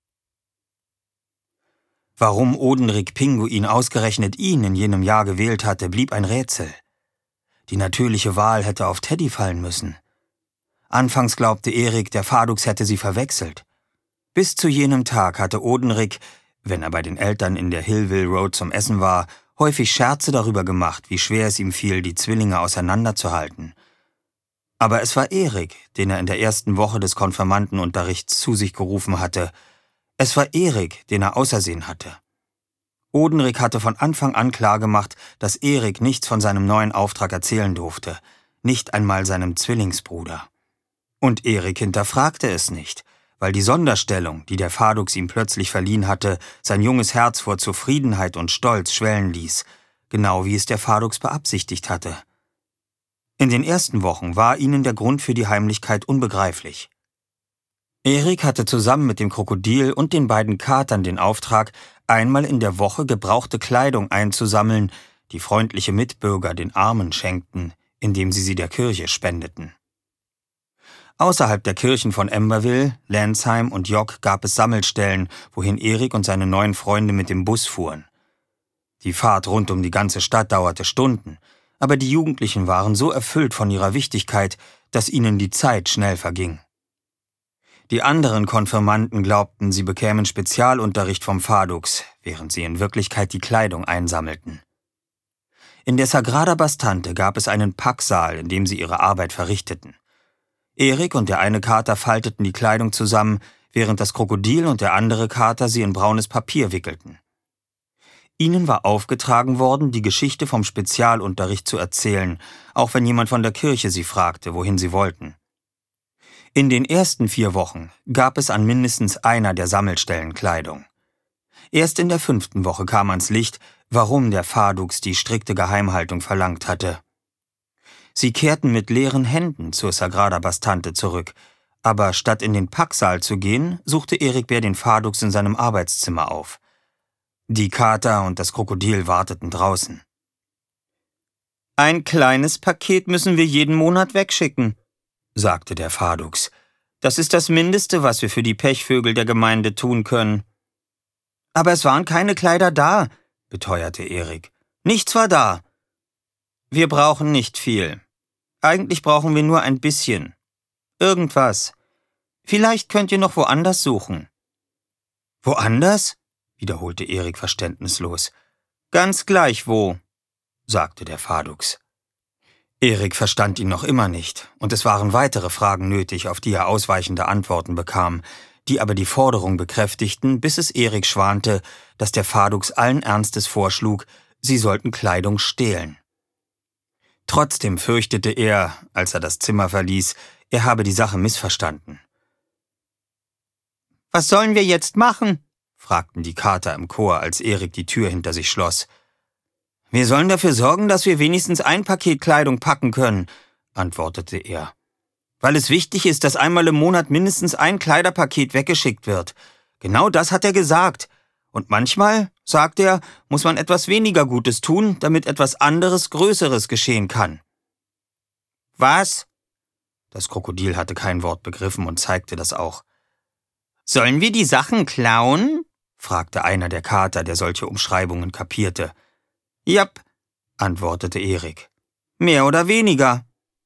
Warum Odenrik Pinguin ausgerechnet ihn in jenem Jahr gewählt hatte, blieb ein Rätsel. Die natürliche Wahl hätte auf Teddy fallen müssen. Anfangs glaubte Erik, der Fadux hätte sie verwechselt. Bis zu jenem Tag hatte Odenrik, wenn er bei den Eltern in der Hillville Road zum Essen war, häufig Scherze darüber gemacht, wie schwer es ihm fiel, die Zwillinge auseinanderzuhalten. Aber es war Erik, den er in der ersten Woche des Konfirmandenunterrichts zu sich gerufen hatte. Es war Erik, den er ausersehen hatte. Odenrik hatte von Anfang an klargemacht, dass Erik nichts von seinem neuen Auftrag erzählen durfte, nicht einmal seinem Zwillingsbruder. Und Erik hinterfragte es nicht, weil die Sonderstellung, die der Fadux ihm plötzlich verliehen hatte, sein junges Herz vor Zufriedenheit und Stolz schwellen ließ, genau wie es der Fadux beabsichtigt hatte. In den ersten Wochen war ihnen der Grund für die Heimlichkeit unbegreiflich. Erik hatte zusammen mit dem Krokodil und den beiden Katern den Auftrag, einmal in der Woche gebrauchte Kleidung einzusammeln, die freundliche Mitbürger den Armen schenkten, indem sie der Kirche spendeten. Außerhalb der Kirchen von Emberville, Lansheim und York gab es Sammelstellen, wohin Erik und seine neuen Freunde mit dem Bus fuhren. Die Fahrt rund um die ganze Stadt dauerte Stunden, aber die Jugendlichen waren so erfüllt von ihrer Wichtigkeit, dass ihnen die Zeit schnell verging. Die anderen Konfirmanden glaubten, sie bekämen Spezialunterricht vom Fadux, während sie in Wirklichkeit die Kleidung einsammelten. In der Sagrada Bastante gab es einen Packsaal, in dem sie ihre Arbeit verrichteten. Erik und der eine Kater falteten die Kleidung zusammen, während das Krokodil und der andere Kater sie in braunes Papier wickelten. Ihnen war aufgetragen worden, die Geschichte vom Spezialunterricht zu erzählen, auch wenn jemand von der Kirche sie fragte, wohin sie wollten. In den ersten 4 Wochen gab es an mindestens einer der Sammelstellen Kleidung. Erst in der 5. Woche kam ans Licht, warum der Fadux die strikte Geheimhaltung verlangt hatte. Sie kehrten mit leeren Händen zur Sagrada Bastante zurück, aber statt in den Packsaal zu gehen, suchte Erik Bär den Fadux in seinem Arbeitszimmer auf. Die Kater und das Krokodil warteten draußen. »Ein kleines Paket müssen wir jeden Monat wegschicken«, sagte der Fadux. »Das ist das Mindeste, was wir für die Pechvögel der Gemeinde tun können.« »Aber es waren keine Kleider da«, beteuerte Erik. »Nichts war da.« »Wir brauchen nicht viel. Eigentlich brauchen wir nur ein bisschen. Irgendwas. Vielleicht könnt ihr noch woanders suchen.« »Woanders?« wiederholte Erik verständnislos. »Ganz gleich wo«, sagte der Fadux. Erik verstand ihn noch immer nicht, und es waren weitere Fragen nötig, auf die er ausweichende Antworten bekam, die aber die Forderung bekräftigten, bis es Erik schwante, dass der Fadux allen Ernstes vorschlug, sie sollten Kleidung stehlen. Trotzdem fürchtete er, als er das Zimmer verließ, er habe die Sache missverstanden. »Was sollen wir jetzt machen?« fragten die Kater im Chor, als Erik die Tür hinter sich schloss. »Wir sollen dafür sorgen, dass wir wenigstens ein Paket Kleidung packen können«, antwortete er. »Weil es wichtig ist, dass einmal im Monat mindestens ein Kleiderpaket weggeschickt wird. Genau das hat er gesagt. Und manchmal, sagt er, muss man etwas weniger Gutes tun, damit etwas anderes, Größeres geschehen kann.« »Was?« Das Krokodil hatte kein Wort begriffen und zeigte das auch. »Sollen wir die Sachen klauen?« fragte einer der Kater, der solche Umschreibungen kapierte. »Japp«, antwortete Erik. »Mehr oder weniger.«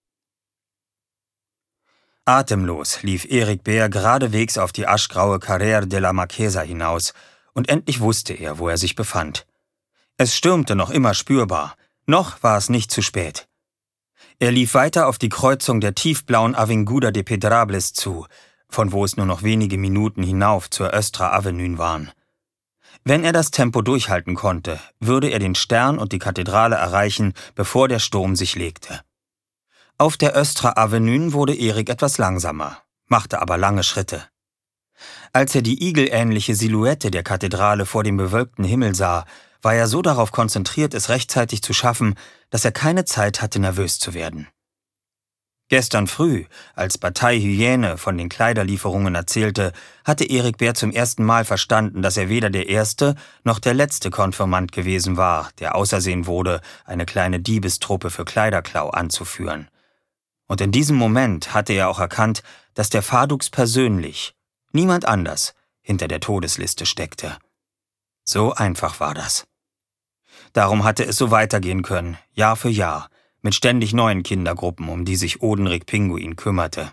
Atemlos lief Erik Bär geradewegs auf die aschgraue Carrer de la Marquesa hinaus, und endlich wusste er, wo er sich befand. Es stürmte noch immer spürbar, noch war es nicht zu spät. Er lief weiter auf die Kreuzung der tiefblauen Avinguda de Pedrables zu, von wo es nur noch wenige Minuten hinauf zur Östra Avenue waren. Wenn er das Tempo durchhalten konnte, würde er den Stern und die Kathedrale erreichen, bevor der Sturm sich legte. Auf der Östra Avenue wurde Erik etwas langsamer, machte aber lange Schritte. Als er die igelähnliche Silhouette der Kathedrale vor dem bewölkten Himmel sah, war er so darauf konzentriert, es rechtzeitig zu schaffen, dass er keine Zeit hatte, nervös zu werden. Gestern früh, als Bataille Hyäne von den Kleiderlieferungen erzählte, hatte Erik Bär zum ersten Mal verstanden, dass er weder der erste noch der letzte Konfirmand gewesen war, der ausersehen wurde, eine kleine Diebestruppe für Kleiderklau anzuführen. Und in diesem Moment hatte er auch erkannt, dass der Fadux persönlich, niemand anders, hinter der Todesliste steckte. So einfach war das. Darum hatte es so weitergehen können, Jahr für Jahr, mit ständig neuen Kindergruppen, um die sich Odenrik Pinguin kümmerte.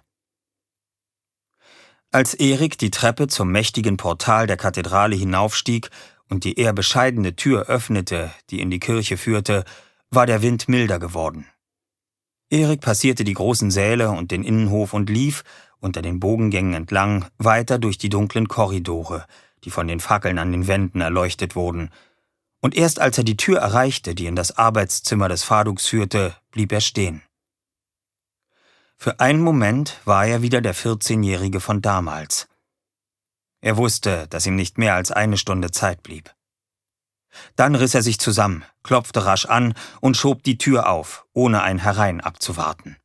Als Erik die Treppe zum mächtigen Portal der Kathedrale hinaufstieg und die eher bescheidene Tür öffnete, die in die Kirche führte, war der Wind milder geworden. Erik passierte die großen Säle und den Innenhof und lief, unter den Bogengängen entlang, weiter durch die dunklen Korridore, die von den Fackeln an den Wänden erleuchtet wurden. Und erst als er die Tür erreichte, die in das Arbeitszimmer des Fadux führte, blieb er stehen. Für einen Moment war er wieder der 14-Jährige von damals. Er wusste, dass ihm nicht mehr als eine Stunde Zeit blieb. Dann riss er sich zusammen, klopfte rasch an und schob die Tür auf, ohne ein Herein abzuwarten.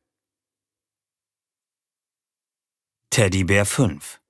Teddybär 5.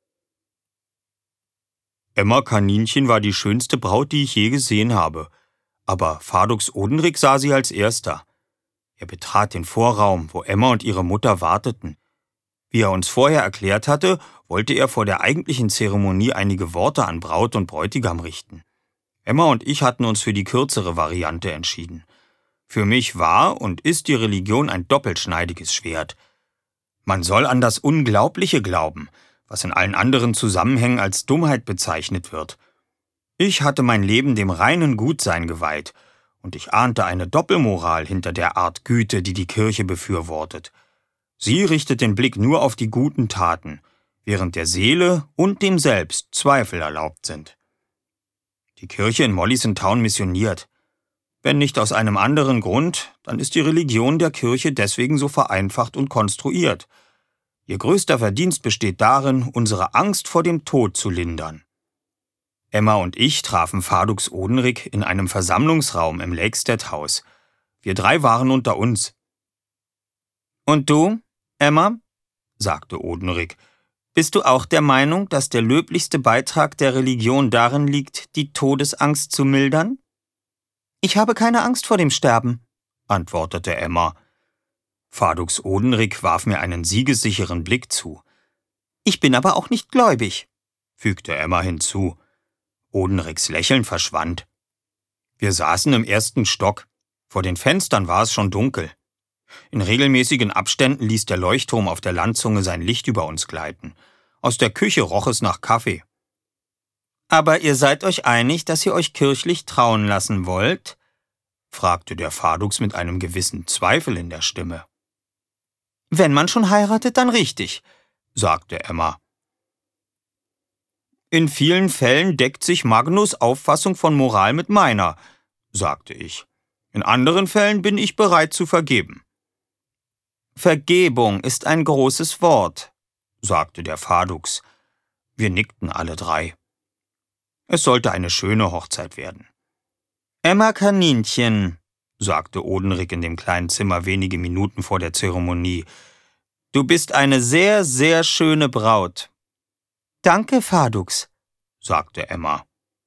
Emma Kaninchen war die schönste Braut, die ich je gesehen habe. Aber Fadux Odenrik sah sie als erster. Er betrat den Vorraum, wo Emma und ihre Mutter warteten. Wie er uns vorher erklärt hatte, wollte er vor der eigentlichen Zeremonie einige Worte an Braut und Bräutigam richten. Emma und ich hatten uns für die kürzere Variante entschieden. Für mich war und ist die Religion ein doppelschneidiges Schwert. Man soll an das Unglaubliche glauben, was in allen anderen Zusammenhängen als Dummheit bezeichnet wird. Ich hatte mein Leben dem reinen Gutsein geweiht, und ich ahnte eine Doppelmoral hinter der Art Güte, die die Kirche befürwortet. Sie richtet den Blick nur auf die guten Taten, während der Seele und dem Selbst Zweifel erlaubt sind. Die Kirche in Mollison Town missioniert. Wenn nicht aus einem anderen Grund, dann ist die Religion der Kirche deswegen so vereinfacht und konstruiert. Ihr größter Verdienst besteht darin, unsere Angst vor dem Tod zu lindern. Emma und ich trafen Fadux Odenrik in einem Versammlungsraum im Lakestead House. Wir drei waren unter uns. »Und du, Emma?« sagte Odenrik. »Bist du auch der Meinung, dass der löblichste Beitrag der Religion darin liegt, die Todesangst zu mildern?« »Ich habe keine Angst vor dem Sterben«, antwortete Emma. Fadux Odenrik warf mir einen siegessicheren Blick zu. »Ich bin aber auch nicht gläubig«, fügte Emma hinzu. Odenriks Lächeln verschwand. Wir saßen im 1. Stock. Vor den Fenstern war es schon dunkel. In regelmäßigen Abständen ließ der Leuchtturm auf der Landzunge sein Licht über uns gleiten. Aus der Küche roch es nach Kaffee. »Aber ihr seid euch einig, dass ihr euch kirchlich trauen lassen wollt?« fragte der Fadux mit einem gewissen Zweifel in der Stimme. »Wenn man schon heiratet, dann richtig«, sagte Emma. »In vielen Fällen deckt sich Magnus' Auffassung von Moral mit meiner«, sagte ich. »In anderen Fällen bin ich bereit zu vergeben.« »Vergebung ist ein großes Wort«, sagte der Fadux. Wir nickten alle drei. Es sollte eine schöne Hochzeit werden. »Emma Kaninchen«, sagte Odenrik in dem kleinen Zimmer wenige Minuten vor der Zeremonie, »du bist eine sehr, sehr schöne Braut.« »Danke, Fadux«, sagte Emma.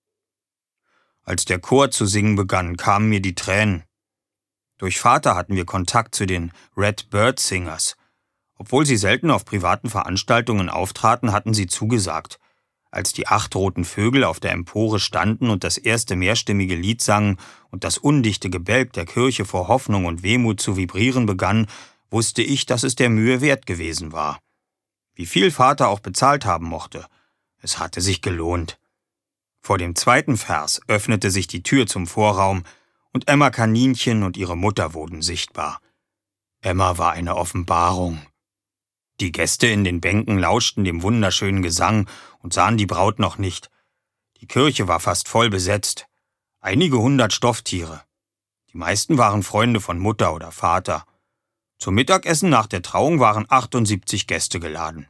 Als der Chor zu singen begann, kamen mir die Tränen. Durch Vater hatten wir Kontakt zu den Red Bird Singers. Obwohl sie selten auf privaten Veranstaltungen auftraten, hatten sie zugesagt. Als die 8 roten Vögel auf der Empore standen und das erste mehrstimmige Lied sangen und das undichte Gebälk der Kirche vor Hoffnung und Wehmut zu vibrieren begann, wusste ich, dass es der Mühe wert gewesen war. Wie viel Vater auch bezahlt haben mochte, es hatte sich gelohnt. Vor dem 2. Vers öffnete sich die Tür zum Vorraum und Emma Kaninchen und ihre Mutter wurden sichtbar. Emma war eine Offenbarung. Die Gäste in den Bänken lauschten dem wunderschönen Gesang und sahen die Braut noch nicht. Die Kirche war fast voll besetzt. Einige 100 Stofftiere. Die meisten waren Freunde von Mutter oder Vater. Zum Mittagessen nach der Trauung waren 78 Gäste geladen.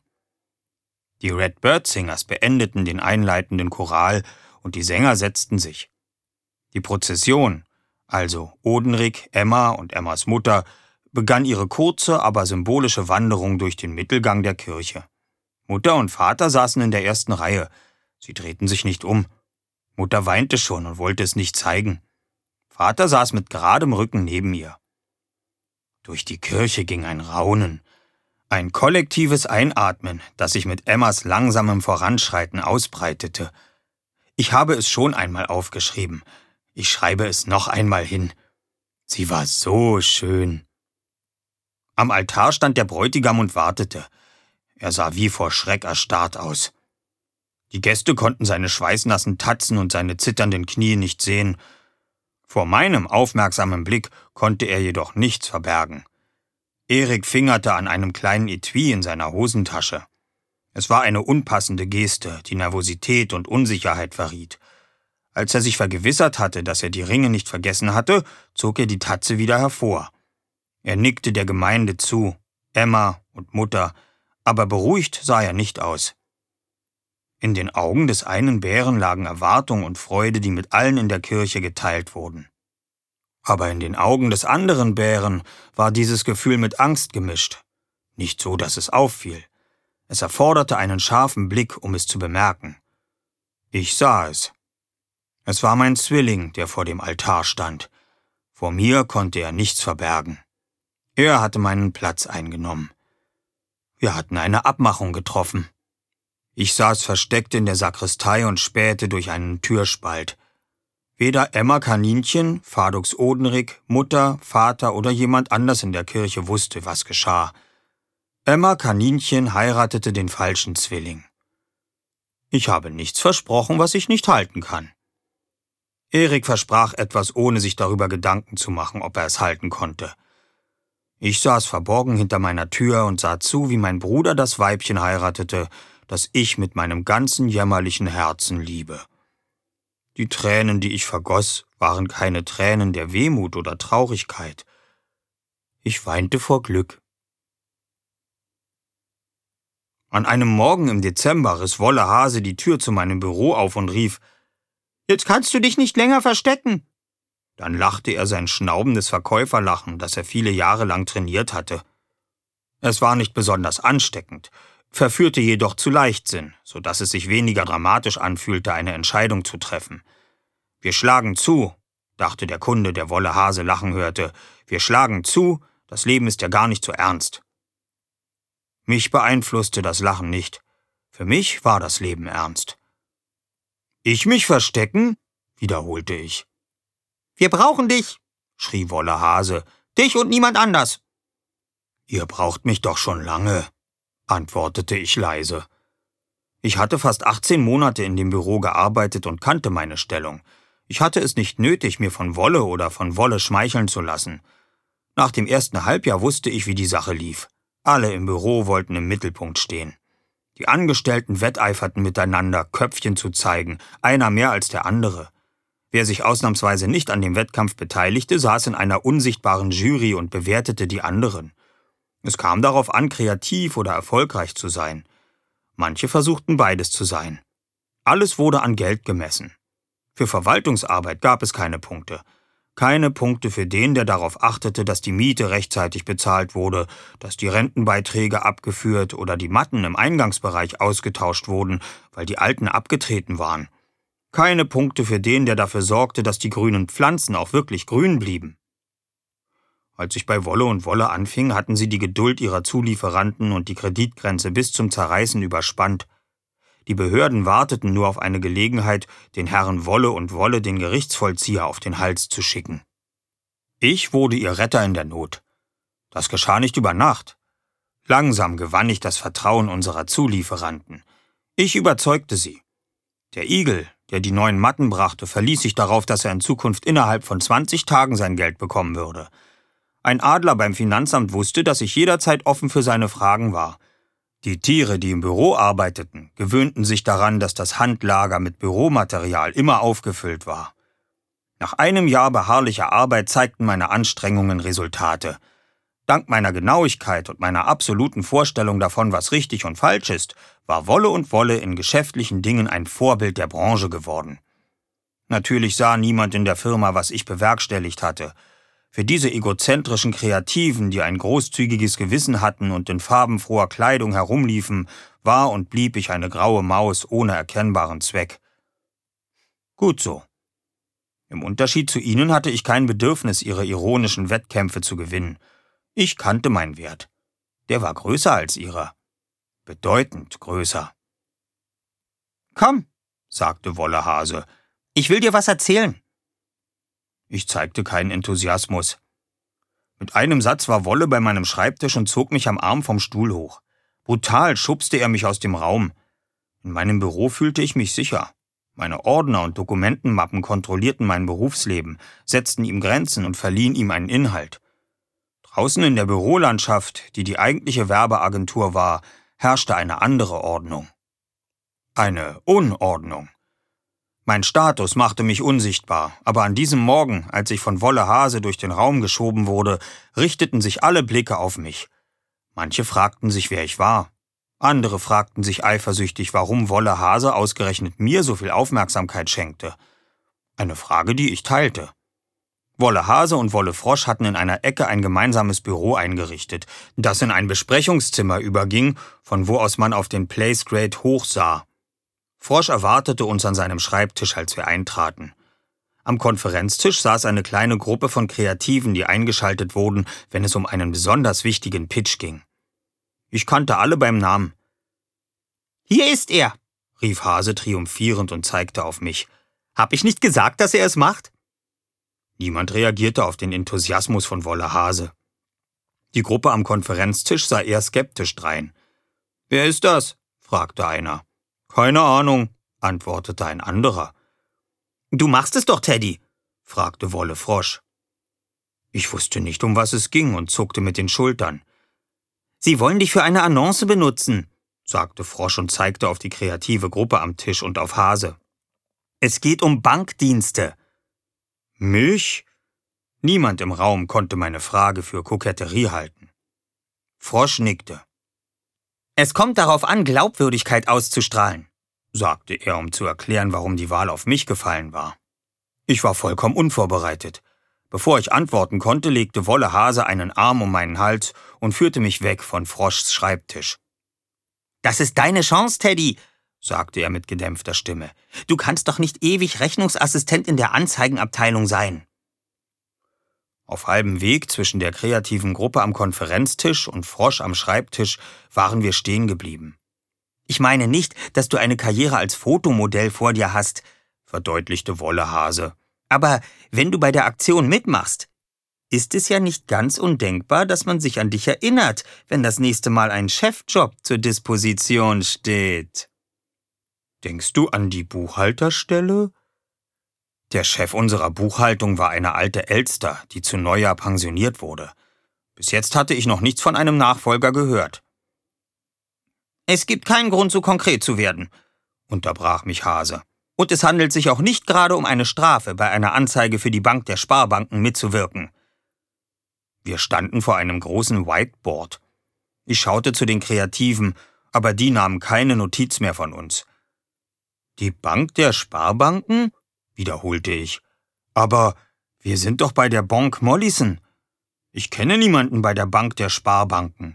Die Red Bird Singers beendeten den einleitenden Choral und die Sänger setzten sich. Die Prozession, also Odenrik, Emma und Emmas Mutter, begann ihre kurze, aber symbolische Wanderung durch den Mittelgang der Kirche. Mutter und Vater saßen in der ersten Reihe. Sie drehten sich nicht um. Mutter weinte schon und wollte es nicht zeigen. Vater saß mit geradem Rücken neben ihr. Durch die Kirche ging ein Raunen, ein kollektives Einatmen, das sich mit Emmas langsamem Voranschreiten ausbreitete. Ich habe es schon einmal aufgeschrieben. Ich schreibe es noch einmal hin. Sie war so schön. Am Altar stand der Bräutigam und wartete. Er sah wie vor Schreck erstarrt aus. Die Gäste konnten seine schweißnassen Tatzen und seine zitternden Knie nicht sehen. Vor meinem aufmerksamen Blick konnte er jedoch nichts verbergen. Erik fingerte an einem kleinen Etui in seiner Hosentasche. Es war eine unpassende Geste, die Nervosität und Unsicherheit verriet. Als er sich vergewissert hatte, dass er die Ringe nicht vergessen hatte, zog er die Tatze wieder hervor. Er nickte der Gemeinde zu, Emma und Mutter, aber beruhigt sah er nicht aus. In den Augen des einen Bären lagen Erwartung und Freude, die mit allen in der Kirche geteilt wurden. Aber in den Augen des anderen Bären war dieses Gefühl mit Angst gemischt. Nicht so, dass es auffiel. Es erforderte einen scharfen Blick, um es zu bemerken. Ich sah es. Es war mein Zwilling, der vor dem Altar stand. Vor mir konnte er nichts verbergen. Er hatte meinen Platz eingenommen. Wir hatten eine Abmachung getroffen. Ich saß versteckt in der Sakristei und spähte durch einen Türspalt. Weder Emma Kaninchen, Fadux Odenrik, Mutter, Vater oder jemand anders in der Kirche wusste, was geschah. Emma Kaninchen heiratete den falschen Zwilling. Ich habe nichts versprochen, was ich nicht halten kann. Erik versprach etwas, ohne sich darüber Gedanken zu machen, ob er es halten konnte. Ich saß verborgen hinter meiner Tür und sah zu, wie mein Bruder das Weibchen heiratete, das ich mit meinem ganzen jämmerlichen Herzen liebe. Die Tränen, die ich vergoss, waren keine Tränen der Wehmut oder Traurigkeit. Ich weinte vor Glück. An einem Morgen im Dezember riss Wolle Hase die Tür zu meinem Büro auf und rief: »Jetzt kannst du dich nicht länger verstecken!« Dann lachte er sein schnaubendes Verkäuferlachen, das er viele Jahre lang trainiert hatte. Es war nicht besonders ansteckend, verführte jedoch zu Leichtsinn, so dass es sich weniger dramatisch anfühlte, eine Entscheidung zu treffen. »Wir schlagen zu«, dachte der Kunde, der Wolle Hase lachen hörte. »Wir schlagen zu, das Leben ist ja gar nicht so ernst.« Mich beeinflusste das Lachen nicht. Für mich war das Leben ernst. »Ich mich verstecken?«, wiederholte ich. »Wir brauchen dich«, schrie Wolle Hase. »Dich und niemand anders.« »Ihr braucht mich doch schon lange«, antwortete ich leise. Ich hatte fast 18 Monate in dem Büro gearbeitet und kannte meine Stellung. Ich hatte es nicht nötig, mir von Wolle oder von Wolle schmeicheln zu lassen. Nach dem ersten Halbjahr wusste ich, wie die Sache lief. Alle im Büro wollten im Mittelpunkt stehen. Die Angestellten wetteiferten miteinander, Köpfchen zu zeigen, einer mehr als der andere. Wer sich ausnahmsweise nicht an dem Wettkampf beteiligte, saß in einer unsichtbaren Jury und bewertete die anderen. Es kam darauf an, kreativ oder erfolgreich zu sein. Manche versuchten beides zu sein. Alles wurde an Geld gemessen. Für Verwaltungsarbeit gab es keine Punkte. Keine Punkte für den, der darauf achtete, dass die Miete rechtzeitig bezahlt wurde, dass die Rentenbeiträge abgeführt oder die Matten im Eingangsbereich ausgetauscht wurden, weil die alten abgetreten waren. Keine Punkte für den, der dafür sorgte, dass die grünen Pflanzen auch wirklich grün blieben. Als ich bei Wolle und Wolle anfing, hatten sie die Geduld ihrer Zulieferanten und die Kreditgrenze bis zum Zerreißen überspannt. Die Behörden warteten nur auf eine Gelegenheit, den Herren Wolle und Wolle den Gerichtsvollzieher auf den Hals zu schicken. Ich wurde ihr Retter in der Not. Das geschah nicht über Nacht. Langsam gewann ich das Vertrauen unserer Zulieferanten. Ich überzeugte sie. Der Igel, der die neuen Matten brachte, verließ sich darauf, dass er in Zukunft innerhalb von 20 Tagen sein Geld bekommen würde. Ein Adler beim Finanzamt wusste, dass ich jederzeit offen für seine Fragen war. Die Tiere, die im Büro arbeiteten, gewöhnten sich daran, dass das Handlager mit Büromaterial immer aufgefüllt war. Nach einem Jahr beharrlicher Arbeit zeigten meine Anstrengungen Resultate. Dank meiner Genauigkeit und meiner absoluten Vorstellung davon, was richtig und falsch ist, war Wolle und Wolle in geschäftlichen Dingen ein Vorbild der Branche geworden. Natürlich sah niemand in der Firma, was ich bewerkstelligt hatte. Für diese egozentrischen Kreativen, die ein großzügiges Gewissen hatten und in farbenfroher Kleidung herumliefen, war und blieb ich eine graue Maus ohne erkennbaren Zweck. Gut so. Im Unterschied zu ihnen hatte ich kein Bedürfnis, ihre ironischen Wettkämpfe zu gewinnen. Ich kannte meinen Wert. Der war größer als ihrer. Bedeutend größer. »Komm«, sagte Wolle Hase, »ich will dir was erzählen.« Ich zeigte keinen Enthusiasmus. Mit einem Satz war Wolle bei meinem Schreibtisch und zog mich am Arm vom Stuhl hoch. Brutal schubste er mich aus dem Raum. In meinem Büro fühlte ich mich sicher. Meine Ordner und Dokumentenmappen kontrollierten mein Berufsleben, setzten ihm Grenzen und verliehen ihm einen Inhalt. Draußen in der Bürolandschaft, die die eigentliche Werbeagentur war, herrschte eine andere Ordnung. Eine Unordnung. Mein Status machte mich unsichtbar, aber an diesem Morgen, als ich von Wolle Hase durch den Raum geschoben wurde, richteten sich alle Blicke auf mich. Manche fragten sich, wer ich war. Andere fragten sich eifersüchtig, warum Wolle Hase ausgerechnet mir so viel Aufmerksamkeit schenkte. Eine Frage, die ich teilte. Wolle Hase und Wolle Frosch hatten in einer Ecke ein gemeinsames Büro eingerichtet, das in ein Besprechungszimmer überging, von wo aus man auf den Place Grade hoch sah. Frosch erwartete uns an seinem Schreibtisch, als wir eintraten. Am Konferenztisch saß eine kleine Gruppe von Kreativen, die eingeschaltet wurden, wenn es um einen besonders wichtigen Pitch ging. Ich kannte alle beim Namen. »Hier ist er«, rief Hase triumphierend und zeigte auf mich. »Hab ich nicht gesagt, dass er es macht?« Niemand reagierte auf den Enthusiasmus von Wolle Hase. Die Gruppe am Konferenztisch sah eher skeptisch drein. »Wer ist das?« fragte einer. »Keine Ahnung«, antwortete ein anderer. »Du machst es doch, Teddy«, fragte Wolle Frosch. Ich wusste nicht, um was es ging und zuckte mit den Schultern. »Sie wollen dich für eine Annonce benutzen«, sagte Frosch und zeigte auf die kreative Gruppe am Tisch und auf Hase. »Es geht um Bankdienste.« »Mich?« Niemand im Raum konnte meine Frage für Koketterie halten. Frosch nickte. »Es kommt darauf an, Glaubwürdigkeit auszustrahlen«, sagte er, um zu erklären, warum die Wahl auf mich gefallen war. Ich war vollkommen unvorbereitet. Bevor ich antworten konnte, legte Wolle Hase einen Arm um meinen Hals und führte mich weg von Froschs Schreibtisch. »Das ist deine Chance, Teddy«, sagte er mit gedämpfter Stimme. »Du kannst doch nicht ewig Rechnungsassistent in der Anzeigenabteilung sein.« Auf halbem Weg zwischen der kreativen Gruppe am Konferenztisch und Frosch am Schreibtisch waren wir stehen geblieben. »Ich meine nicht, dass du eine Karriere als Fotomodell vor dir hast«, verdeutlichte Wolle Hase. »Aber wenn du bei der Aktion mitmachst, ist es ja nicht ganz undenkbar, dass man sich an dich erinnert, wenn das nächste Mal ein Chefjob zur Disposition steht.« »Denkst du an die Buchhalterstelle?« Der Chef unserer Buchhaltung war eine alte Elster, die zu Neujahr pensioniert wurde. Bis jetzt hatte ich noch nichts von einem Nachfolger gehört. »Es gibt keinen Grund, so konkret zu werden«, unterbrach mich Hase. »Und es handelt sich auch nicht gerade um eine Strafe, bei einer Anzeige für die Bank der Sparbanken mitzuwirken.« Wir standen vor einem großen Whiteboard. Ich schaute zu den Kreativen, aber die nahmen keine Notiz mehr von uns. »Die Bank der Sparbanken?«, wiederholte ich. »Aber wir sind doch bei der Banque Mollison. Ich kenne niemanden bei der Bank der Sparbanken.«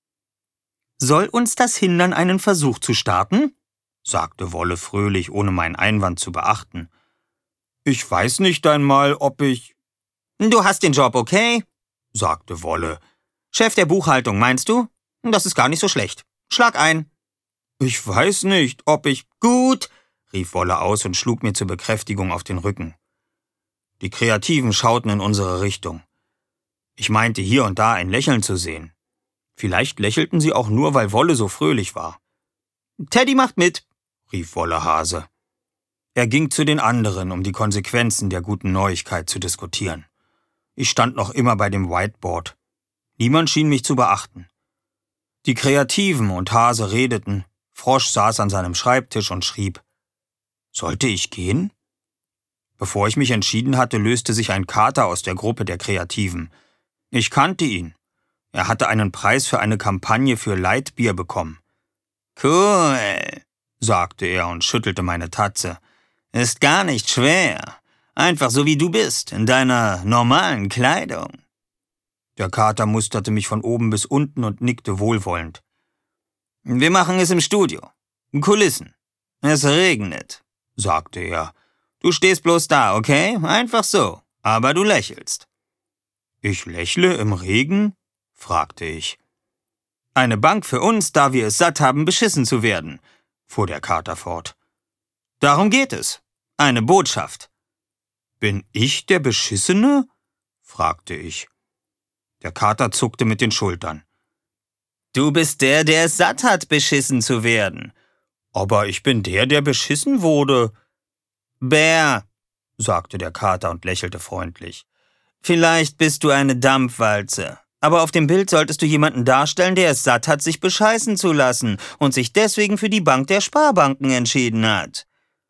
»Soll uns das hindern, einen Versuch zu starten?«, sagte Wolle fröhlich, ohne meinen Einwand zu beachten. »Ich weiß nicht einmal, ob ich...« »Du hast den Job, okay?«, sagte Wolle. »Chef der Buchhaltung, meinst du? Das ist gar nicht so schlecht. Schlag ein.« »Ich weiß nicht, ob ich...« »Gut«, rief Wolle aus und schlug mir zur Bekräftigung auf den Rücken. Die Kreativen schauten in unsere Richtung. Ich meinte hier und da ein Lächeln zu sehen. Vielleicht lächelten sie auch nur, weil Wolle so fröhlich war. »Teddy macht mit«, rief Wolle Hase. Er ging zu den anderen, um die Konsequenzen der guten Neuigkeit zu diskutieren. Ich stand noch immer bei dem Whiteboard. Niemand schien mich zu beachten. Die Kreativen und Hase redeten, Frosch saß an seinem Schreibtisch und schrieb. Sollte ich gehen? Bevor ich mich entschieden hatte, löste sich ein Kater aus der Gruppe der Kreativen. Ich kannte ihn. Er hatte einen Preis für eine Kampagne für Leitbier bekommen. »Cool«, sagte er und schüttelte meine Tatze. »Ist gar nicht schwer. Einfach so wie du bist, in deiner normalen Kleidung.« Der Kater musterte mich von oben bis unten und nickte wohlwollend. »Wir machen es im Studio. Kulissen. Es regnet«, sagte er. »Du stehst bloß da, okay? Einfach so. Aber du lächelst.« »Ich lächle im Regen?«, fragte ich. »Eine Bank für uns, da wir es satt haben, beschissen zu werden«, fuhr der Kater fort. »Darum geht es. Eine Botschaft.« »Bin ich der Beschissene?«, fragte ich. Der Kater zuckte mit den Schultern. »Du bist der es satt hat, beschissen zu werden.« »Aber ich bin der beschissen wurde.« »Bär«, sagte der Kater und lächelte freundlich. »Vielleicht bist du eine Dampfwalze. Aber auf dem Bild solltest du jemanden darstellen, der es satt hat, sich bescheißen zu lassen und sich deswegen für die Bank der Sparbanken entschieden hat.«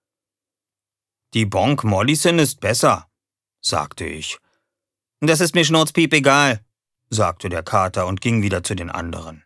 »Die Banque Mollison ist besser«, sagte ich. »Das ist mir schnurzpiep egal«, sagte der Kater und ging wieder zu den anderen.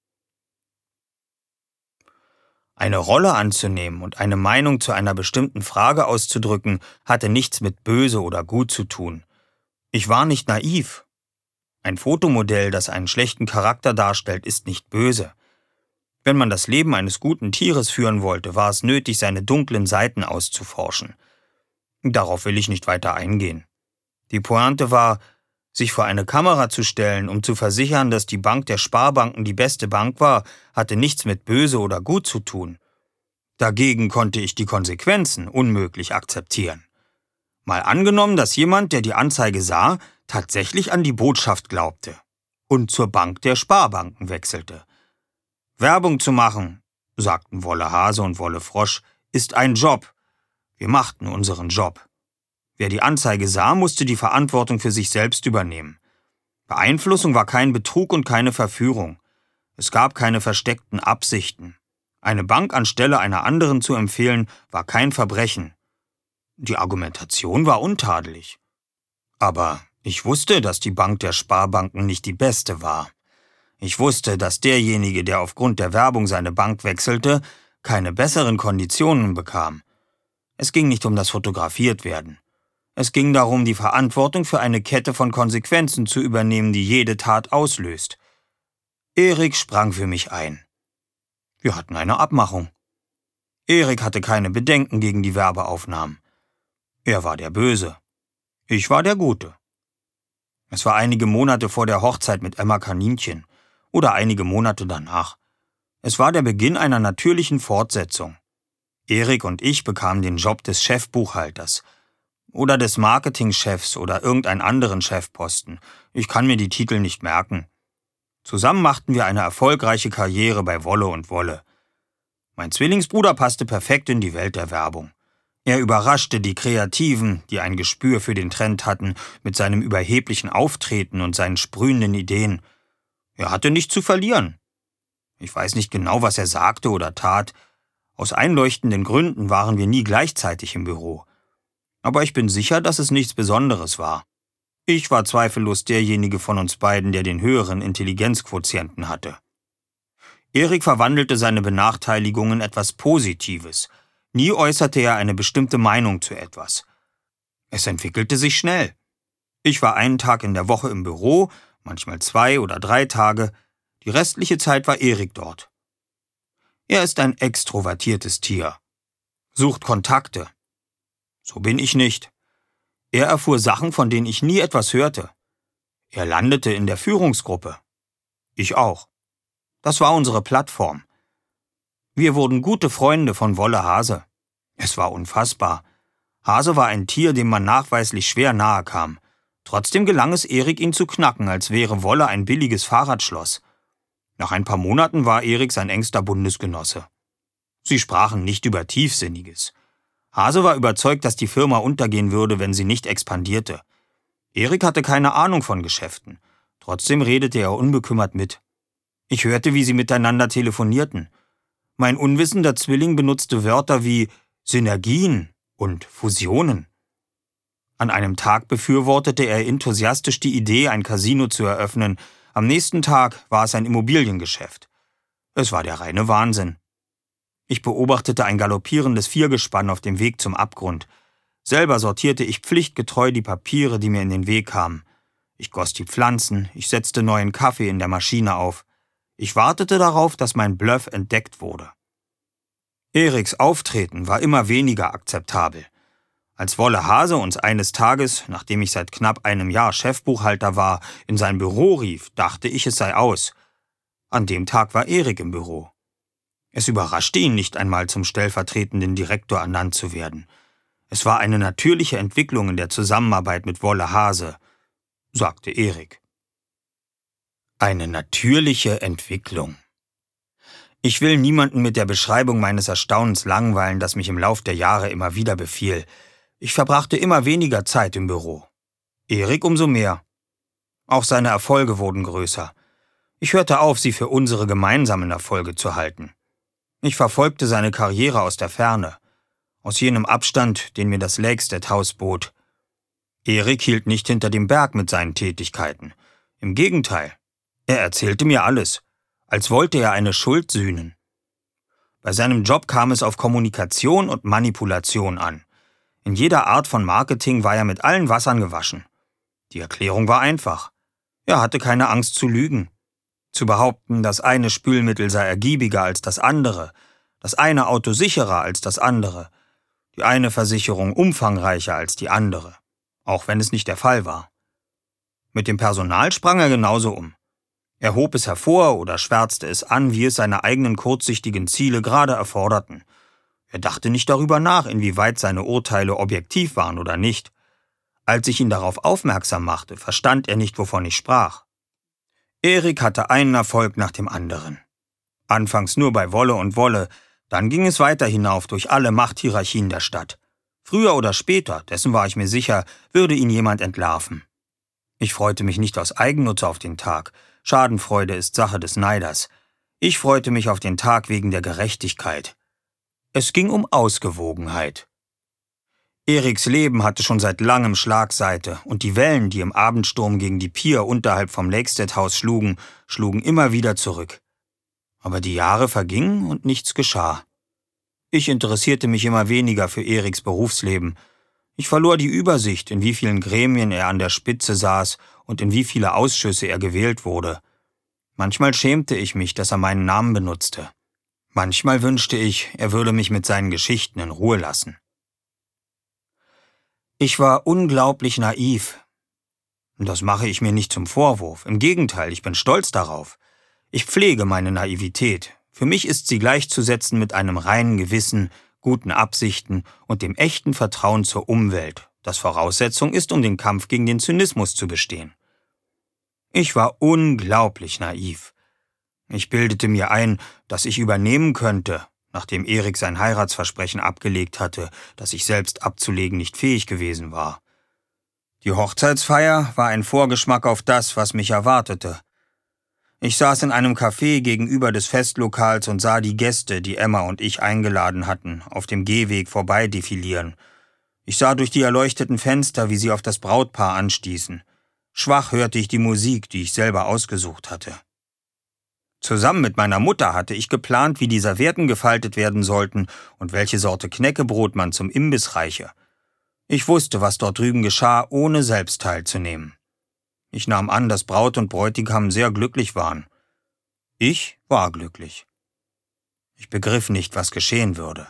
Eine Rolle anzunehmen und eine Meinung zu einer bestimmten Frage auszudrücken, hatte nichts mit böse oder gut zu tun. Ich war nicht naiv. Ein Fotomodell, das einen schlechten Charakter darstellt, ist nicht böse. Wenn man das Leben eines guten Tieres führen wollte, war es nötig, seine dunklen Seiten auszuforschen. Darauf will ich nicht weiter eingehen. Die Pointe war, Sich vor eine Kamera zu stellen, um zu versichern, dass die Bank der Sparbanken die beste Bank war, hatte nichts mit böse oder gut zu tun. Dagegen konnte ich die Konsequenzen unmöglich akzeptieren. Mal angenommen, dass jemand, der die Anzeige sah, tatsächlich an die Botschaft glaubte und zur Bank der Sparbanken wechselte. Werbung zu machen, sagten Wolle Hase und Wolle Frosch, ist ein Job. Wir machten unseren Job. Wer die Anzeige sah, musste die Verantwortung für sich selbst übernehmen. Beeinflussung war kein Betrug und keine Verführung. Es gab keine versteckten Absichten. Eine Bank anstelle einer anderen zu empfehlen, war kein Verbrechen. Die Argumentation war untadelig. Aber ich wusste, dass die Bank der Sparbanken nicht die beste war. Ich wusste, dass derjenige, der aufgrund der Werbung seine Bank wechselte, keine besseren Konditionen bekam. Es ging nicht um das Fotografiertwerden. Es ging darum, die Verantwortung für eine Kette von Konsequenzen zu übernehmen, die jede Tat auslöst. Erik sprang für mich ein. Wir hatten eine Abmachung. Erik hatte keine Bedenken gegen die Werbeaufnahmen. Er war der Böse. Ich war der Gute. Es war einige Monate vor der Hochzeit mit Emma Kaninchen oder einige Monate danach. Es war der Beginn einer natürlichen Fortsetzung. Erik und ich bekamen den Job des Chefbuchhalters oder des Marketingchefs oder irgendeinen anderen Chefposten. Ich kann mir die Titel nicht merken. Zusammen machten wir eine erfolgreiche Karriere bei Wolle und Wolle. Mein Zwillingsbruder passte perfekt in die Welt der Werbung. Er überraschte die Kreativen, die ein Gespür für den Trend hatten, mit seinem überheblichen Auftreten und seinen sprühenden Ideen. Er hatte nichts zu verlieren. Ich weiß nicht genau, was er sagte oder tat. Aus einleuchtenden Gründen waren wir nie gleichzeitig im Büro. Aber ich bin sicher, dass es nichts Besonderes war. Ich war zweifellos derjenige von uns beiden, der den höheren Intelligenzquotienten hatte. Erik verwandelte seine Benachteiligung in etwas Positives. Nie äußerte er eine bestimmte Meinung zu etwas. Es entwickelte sich schnell. Ich war einen Tag in der Woche im Büro, manchmal 2 oder 3 Tage. Die restliche Zeit war Erik dort. Er ist ein extrovertiertes Tier. Sucht Kontakte. So bin ich nicht. Er erfuhr Sachen, von denen ich nie etwas hörte. Er landete in der Führungsgruppe. Ich auch. Das war unsere Plattform. Wir wurden gute Freunde von Wolle Hase. Es war unfassbar. Hase war ein Tier, dem man nachweislich schwer nahe kam. Trotzdem gelang es Erik, ihn zu knacken, als wäre Wolle ein billiges Fahrradschloss. Nach ein paar Monaten war Erik sein engster Bundesgenosse. Sie sprachen nicht über Tiefsinniges. Hase war überzeugt, dass die Firma untergehen würde, wenn sie nicht expandierte. Erik hatte keine Ahnung von Geschäften. Trotzdem redete er unbekümmert mit. Ich hörte, wie sie miteinander telefonierten. Mein unwissender Zwilling benutzte Wörter wie Synergien und Fusionen. An einem Tag befürwortete er enthusiastisch die Idee, ein Casino zu eröffnen. Am nächsten Tag war es ein Immobiliengeschäft. Es war der reine Wahnsinn. Ich beobachtete ein galoppierendes Viergespann auf dem Weg zum Abgrund. Selber sortierte ich pflichtgetreu die Papiere, die mir in den Weg kamen. Ich goss die Pflanzen, ich setzte neuen Kaffee in der Maschine auf. Ich wartete darauf, dass mein Bluff entdeckt wurde. Eriks Auftreten war immer weniger akzeptabel. Als Wolle Hase uns eines Tages, nachdem ich seit knapp einem Jahr Chefbuchhalter war, in sein Büro rief, dachte ich, es sei aus. An dem Tag war Erik im Büro. Es überraschte ihn nicht einmal, zum stellvertretenden Direktor ernannt zu werden. Es war eine natürliche Entwicklung in der Zusammenarbeit mit Wolle Hase, sagte Erik. Eine natürliche Entwicklung. Ich will niemanden mit der Beschreibung meines Erstaunens langweilen, das mich im Lauf der Jahre immer wieder befiel. Ich verbrachte immer weniger Zeit im Büro. Erik umso mehr. Auch seine Erfolge wurden größer. Ich hörte auf, sie für unsere gemeinsamen Erfolge zu halten. Ich verfolgte seine Karriere aus der Ferne, aus jenem Abstand, den mir das Lakestead-Haus bot. Erik hielt nicht hinter dem Berg mit seinen Tätigkeiten. Im Gegenteil, er erzählte mir alles, als wollte er eine Schuld sühnen. Bei seinem Job kam es auf Kommunikation und Manipulation an. In jeder Art von Marketing war er mit allen Wassern gewaschen. Die Erklärung war einfach. Er hatte keine Angst zu lügen. Zu behaupten, das eine Spülmittel sei ergiebiger als das andere, das eine Auto sicherer als das andere, die eine Versicherung umfangreicher als die andere, auch wenn es nicht der Fall war. Mit dem Personal sprang er genauso um. Er hob es hervor oder schwärzte es an, wie es seine eigenen kurzsichtigen Ziele gerade erforderten. Er dachte nicht darüber nach, inwieweit seine Urteile objektiv waren oder nicht. Als ich ihn darauf aufmerksam machte, verstand er nicht, wovon ich sprach. Erik hatte einen Erfolg nach dem anderen. Anfangs nur bei Wolle und Wolle, dann ging es weiter hinauf durch alle Machthierarchien der Stadt. Früher oder später, dessen war ich mir sicher, würde ihn jemand entlarven. Ich freute mich nicht aus Eigennutz auf den Tag. Schadenfreude ist Sache des Neiders. Ich freute mich auf den Tag wegen der Gerechtigkeit. Es ging um Ausgewogenheit. Eriks Leben hatte schon seit langem Schlagseite, und die Wellen, die im Abendsturm gegen die Pier unterhalb vom Lakestead-Haus schlugen immer wieder zurück. Aber die Jahre vergingen und nichts geschah. Ich interessierte mich immer weniger für Eriks Berufsleben. Ich verlor die Übersicht, in wie vielen Gremien er an der Spitze saß und in wie viele Ausschüsse er gewählt wurde. Manchmal schämte ich mich, dass er meinen Namen benutzte. Manchmal wünschte ich, er würde mich mit seinen Geschichten in Ruhe lassen. Ich war unglaublich naiv. Das mache ich mir nicht zum Vorwurf. Im Gegenteil, ich bin stolz darauf. Ich pflege meine Naivität. Für mich ist sie gleichzusetzen mit einem reinen Gewissen, guten Absichten und dem echten Vertrauen zur Umwelt, das Voraussetzung ist, um den Kampf gegen den Zynismus zu bestehen. Ich war unglaublich naiv. Ich bildete mir ein, dass ich übernehmen könnte, nachdem Erik sein Heiratsversprechen abgelegt hatte, das ich selbst abzulegen nicht fähig gewesen war. Die Hochzeitsfeier war ein Vorgeschmack auf das, was mich erwartete. Ich saß in einem Café gegenüber des Festlokals und sah die Gäste, die Emma und ich eingeladen hatten, auf dem Gehweg vorbei defilieren. Ich sah durch die erleuchteten Fenster, wie sie auf das Brautpaar anstießen. Schwach hörte ich die Musik, die ich selber ausgesucht hatte. Zusammen mit meiner Mutter hatte ich geplant, wie die Servietten gefaltet werden sollten und welche Sorte Knäckebrot man zum Imbiss reiche. Ich wusste, was dort drüben geschah, ohne selbst teilzunehmen. Ich nahm an, dass Braut und Bräutigam sehr glücklich waren. Ich war glücklich. Ich begriff nicht, was geschehen würde.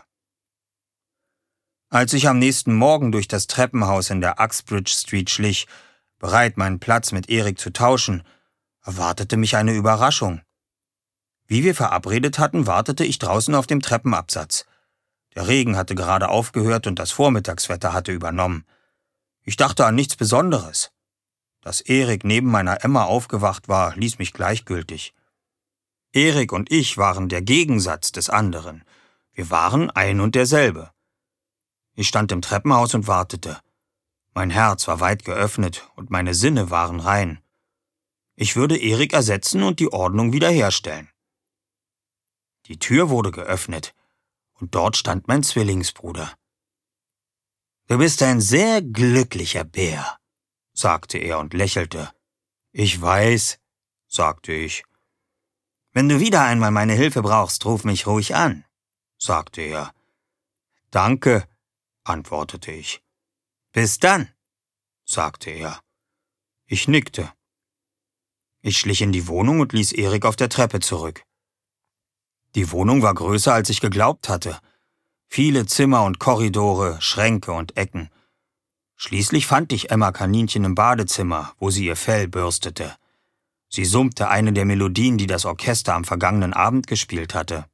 Als ich am nächsten Morgen durch das Treppenhaus in der Uxbridge Street schlich, bereit, meinen Platz mit Erik zu tauschen, erwartete mich eine Überraschung. Wie wir verabredet hatten, wartete ich draußen auf dem Treppenabsatz. Der Regen hatte gerade aufgehört und das Vormittagswetter hatte übernommen. Ich dachte an nichts Besonderes. Dass Erik neben meiner Emma aufgewacht war, ließ mich gleichgültig. Erik und ich waren der Gegensatz des anderen. Wir waren ein und derselbe. Ich stand im Treppenhaus und wartete. Mein Herz war weit geöffnet und meine Sinne waren rein. Ich würde Erik ersetzen und die Ordnung wiederherstellen. Die Tür wurde geöffnet und dort stand mein Zwillingsbruder. »Du bist ein sehr glücklicher Bär«, sagte er und lächelte. »Ich weiß«, sagte ich. »Wenn du wieder einmal meine Hilfe brauchst, ruf mich ruhig an«, sagte er. »Danke«, antwortete ich. »Bis dann«, sagte er. Ich nickte. Ich schlich in die Wohnung und ließ Erik auf der Treppe zurück. Die Wohnung war größer, als ich geglaubt hatte. Viele Zimmer und Korridore, Schränke und Ecken. Schließlich fand ich Emma Kaninchen im Badezimmer, wo sie ihr Fell bürstete. Sie summte eine der Melodien, die das Orchester am vergangenen Abend gespielt hatte.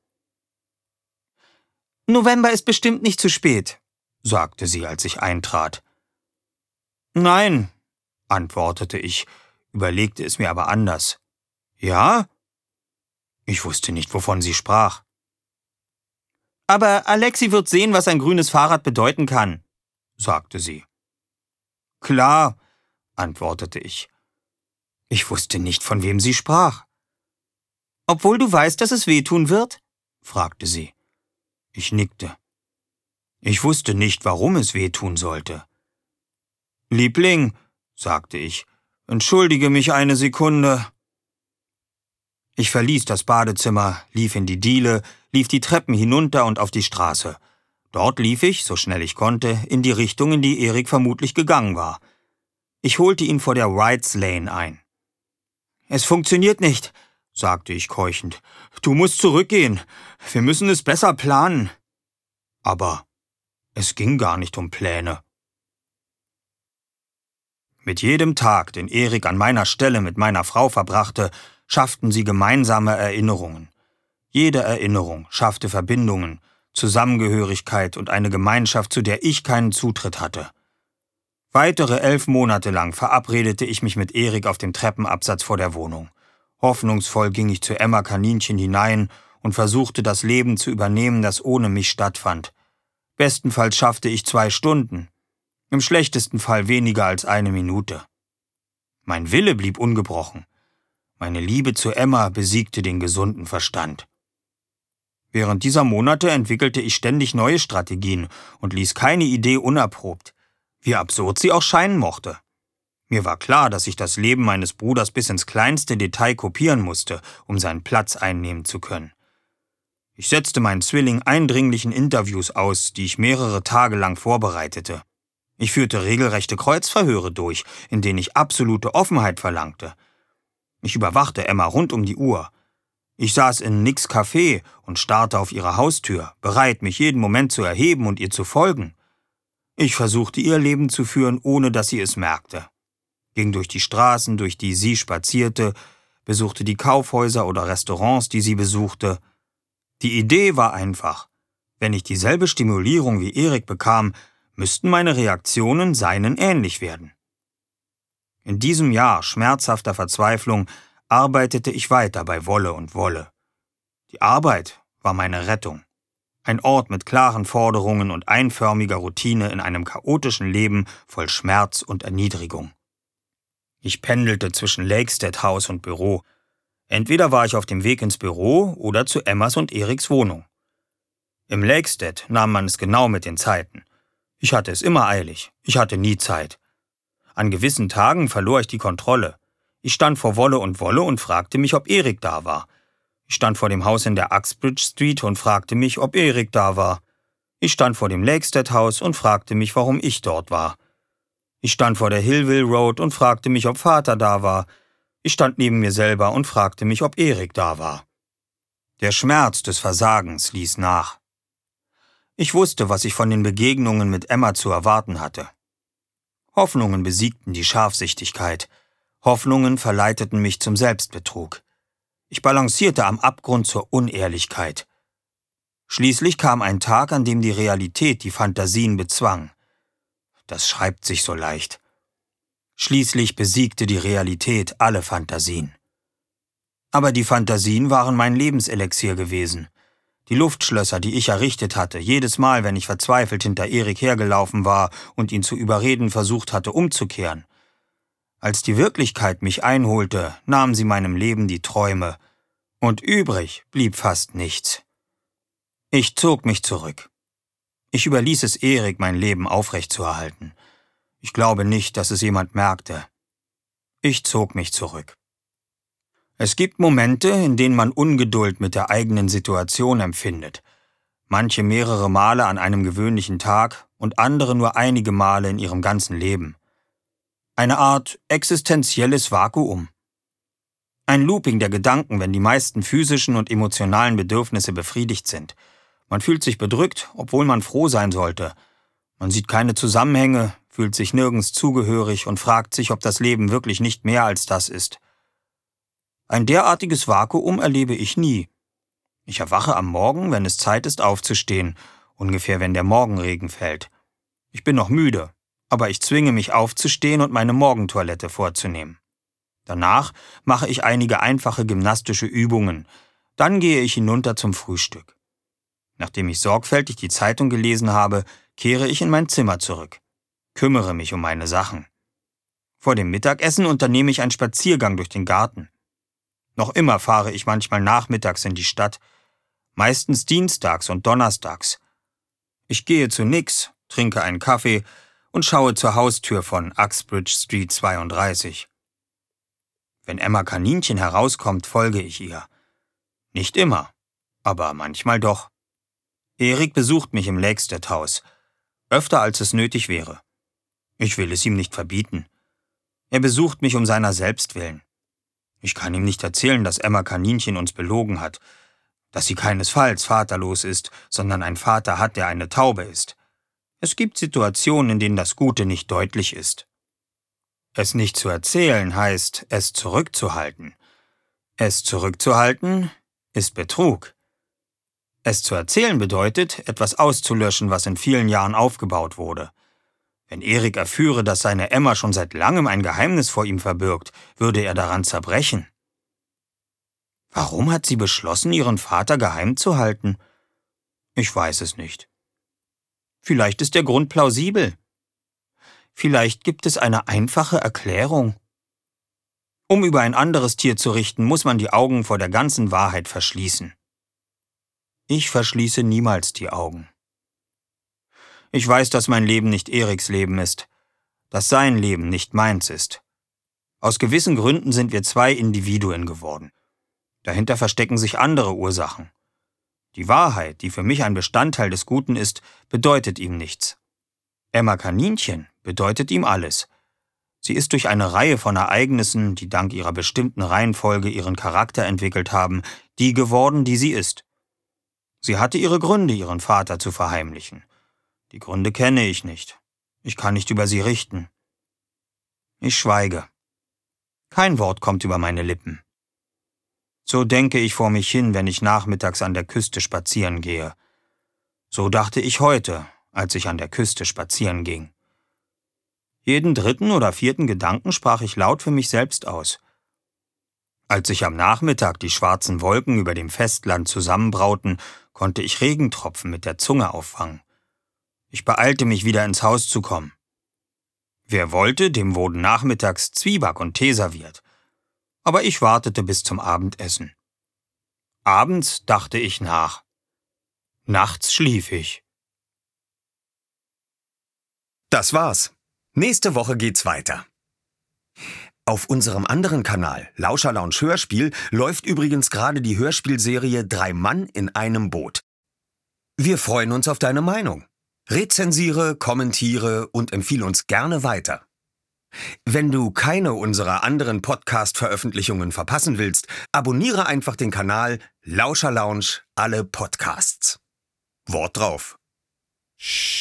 »November ist bestimmt nicht zu spät«, sagte sie, als ich eintrat. »Nein«, antwortete ich, überlegte es mir aber anders. »Ja?« Ich wusste nicht, wovon sie sprach. »Aber Alexi wird sehen, was ein grünes Fahrrad bedeuten kann«, sagte sie. »Klar«, antwortete ich. Ich wusste nicht, von wem sie sprach. »Obwohl du weißt, dass es wehtun wird?« fragte sie. Ich nickte. Ich wusste nicht, warum es wehtun sollte. »Liebling«, sagte ich, »entschuldige mich eine Sekunde.« Ich verließ das Badezimmer, lief in die Diele, lief die Treppen hinunter und auf die Straße. Dort lief ich, so schnell ich konnte, in die Richtung, in die Erik vermutlich gegangen war. Ich holte ihn vor der Wrights Lane ein. »Es funktioniert nicht«, sagte ich keuchend. »Du musst zurückgehen. Wir müssen es besser planen.« Aber es ging gar nicht um Pläne. Mit jedem Tag, den Erik an meiner Stelle mit meiner Frau verbrachte, schafften sie gemeinsame Erinnerungen. Jede Erinnerung schaffte Verbindungen, Zusammengehörigkeit und eine Gemeinschaft, zu der ich keinen Zutritt hatte. Weitere 11 Monate lang verabredete ich mich mit Erik auf dem Treppenabsatz vor der Wohnung. Hoffnungsvoll ging ich zu Emma Kaninchen hinein und versuchte, das Leben zu übernehmen, das ohne mich stattfand. Bestenfalls schaffte ich 2 Stunden, im schlechtesten Fall weniger als 1 Minute. Mein Wille blieb ungebrochen. Meine Liebe zu Emma besiegte den gesunden Verstand. Während dieser Monate entwickelte ich ständig neue Strategien und ließ keine Idee unerprobt, wie absurd sie auch scheinen mochte. Mir war klar, dass ich das Leben meines Bruders bis ins kleinste Detail kopieren musste, um seinen Platz einnehmen zu können. Ich setzte meinen Zwilling eindringlichen Interviews aus, die ich mehrere Tage lang vorbereitete. Ich führte regelrechte Kreuzverhöre durch, in denen ich absolute Offenheit verlangte. Ich überwachte Emma rund um die Uhr. Ich saß in Nicks Café und starrte auf ihre Haustür, bereit, mich jeden Moment zu erheben und ihr zu folgen. Ich versuchte, ihr Leben zu führen, ohne dass sie es merkte. Ging durch die Straßen, durch die sie spazierte, besuchte die Kaufhäuser oder Restaurants, die sie besuchte. Die Idee war einfach. Wenn ich dieselbe Stimulierung wie Erik bekam, müssten meine Reaktionen seinen ähnlich werden. In diesem Jahr schmerzhafter Verzweiflung arbeitete ich weiter bei Wolle und Wolle. Die Arbeit war meine Rettung. Ein Ort mit klaren Forderungen und einförmiger Routine in einem chaotischen Leben voll Schmerz und Erniedrigung. Ich pendelte zwischen Lakestead Haus und Büro. Entweder war ich auf dem Weg ins Büro oder zu Emmas und Eriks Wohnung. Im Lakestead nahm man es genau mit den Zeiten. Ich hatte es immer eilig. Ich hatte nie Zeit. An gewissen Tagen verlor ich die Kontrolle. Ich stand vor Wolle und fragte mich, ob Erik da war. Ich stand vor dem Haus in der Uxbridge Street und fragte mich, ob Erik da war. Ich stand vor dem Lakestead Haus und fragte mich, warum ich dort war. Ich stand vor der Hillville Road und fragte mich, ob Vater da war. Ich stand neben mir selber und fragte mich, ob Erik da war. Der Schmerz des Versagens ließ nach. Ich wusste, was ich von den Begegnungen mit Emma zu erwarten hatte. Hoffnungen besiegten die Scharfsichtigkeit. Hoffnungen verleiteten mich zum Selbstbetrug. Ich balancierte am Abgrund zur Unehrlichkeit. Schließlich kam ein Tag, an dem die Realität die Fantasien bezwang. Das schreibt sich so leicht. Schließlich besiegte die Realität alle Fantasien. Aber die Fantasien waren mein Lebenselixier gewesen. Die Luftschlösser, die ich errichtet hatte, jedes Mal, wenn ich verzweifelt hinter Erik hergelaufen war und ihn zu überreden versucht hatte, umzukehren. Als die Wirklichkeit mich einholte, nahm sie meinem Leben die Träume, und übrig blieb fast nichts. Ich zog mich zurück. Ich überließ es Erik, mein Leben aufrechtzuerhalten. Ich glaube nicht, dass es jemand merkte. Ich zog mich zurück. Es gibt Momente, in denen man Ungeduld mit der eigenen Situation empfindet. Manche mehrere Male an einem gewöhnlichen Tag und andere nur einige Male in ihrem ganzen Leben. Eine Art existenzielles Vakuum. Ein Looping der Gedanken, wenn die meisten physischen und emotionalen Bedürfnisse befriedigt sind. Man fühlt sich bedrückt, obwohl man froh sein sollte. Man sieht keine Zusammenhänge, fühlt sich nirgends zugehörig und fragt sich, ob das Leben wirklich nicht mehr als das ist. Ein derartiges Vakuum erlebe ich nie. Ich erwache am Morgen, wenn es Zeit ist aufzustehen, ungefähr wenn der Morgenregen fällt. Ich bin noch müde, aber ich zwinge mich aufzustehen und meine Morgentoilette vorzunehmen. Danach mache ich einige einfache gymnastische Übungen, dann gehe ich hinunter zum Frühstück. Nachdem ich sorgfältig die Zeitung gelesen habe, kehre ich in mein Zimmer zurück, kümmere mich um meine Sachen. Vor dem Mittagessen unternehme ich einen Spaziergang durch den Garten. Noch immer fahre ich manchmal nachmittags in die Stadt, meistens dienstags und donnerstags. Ich gehe zu Nicks, trinke einen Kaffee und schaue zur Haustür von Uxbridge Street 32. Wenn Emma Kaninchen herauskommt, folge ich ihr. Nicht immer, aber manchmal doch. Erik besucht mich im Lakestead Haus, öfter als es nötig wäre. Ich will es ihm nicht verbieten. Er besucht mich um seiner selbst willen. Ich kann ihm nicht erzählen, dass Emma Kaninchen uns belogen hat, dass sie keinesfalls vaterlos ist, sondern einen Vater hat, der eine Taube ist. Es gibt Situationen, in denen das Gute nicht deutlich ist. Es nicht zu erzählen heißt, es zurückzuhalten. Es zurückzuhalten ist Betrug. Es zu erzählen bedeutet, etwas auszulöschen, was in vielen Jahren aufgebaut wurde. Wenn Erik erführe, dass seine Emma schon seit langem ein Geheimnis vor ihm verbirgt, würde er daran zerbrechen. Warum hat sie beschlossen, ihren Vater geheim zu halten? Ich weiß es nicht. Vielleicht ist der Grund plausibel. Vielleicht gibt es eine einfache Erklärung. Um über ein anderes Tier zu richten, muss man die Augen vor der ganzen Wahrheit verschließen. Ich verschließe niemals die Augen. Ich weiß, dass mein Leben nicht Eriks Leben ist, dass sein Leben nicht meins ist. Aus gewissen Gründen sind wir zwei Individuen geworden. Dahinter verstecken sich andere Ursachen. Die Wahrheit, die für mich ein Bestandteil des Guten ist, bedeutet ihm nichts. Emma Kaninchen bedeutet ihm alles. Sie ist durch eine Reihe von Ereignissen, die dank ihrer bestimmten Reihenfolge ihren Charakter entwickelt haben, die geworden, die sie ist. Sie hatte ihre Gründe, ihren Vater zu verheimlichen. Die Gründe kenne ich nicht. Ich kann nicht über sie richten. Ich schweige. Kein Wort kommt über meine Lippen. So denke ich vor mich hin, wenn ich nachmittags an der Küste spazieren gehe. So dachte ich heute, als ich an der Küste spazieren ging. Jeden dritten oder vierten Gedanken sprach ich laut für mich selbst aus. Als sich am Nachmittag die schwarzen Wolken über dem Festland zusammenbrauten, konnte ich Regentropfen mit der Zunge auffangen. Ich beeilte mich, wieder ins Haus zu kommen. Wer wollte, dem wurden nachmittags Zwieback und Tee serviert. Aber ich wartete bis zum Abendessen. Abends dachte ich nach. Nachts schlief ich. Das war's. Nächste Woche geht's weiter. Auf unserem anderen Kanal, Lauscherlounge Hörspiel, läuft übrigens gerade die Hörspielserie 3 Mann in einem Boot. Wir freuen uns auf deine Meinung. Rezensiere, kommentiere und empfehle uns gerne weiter. Wenn du keine unserer anderen Podcast-Veröffentlichungen verpassen willst, abonniere einfach den Kanal Lauscherlounge alle Podcasts. Wort drauf.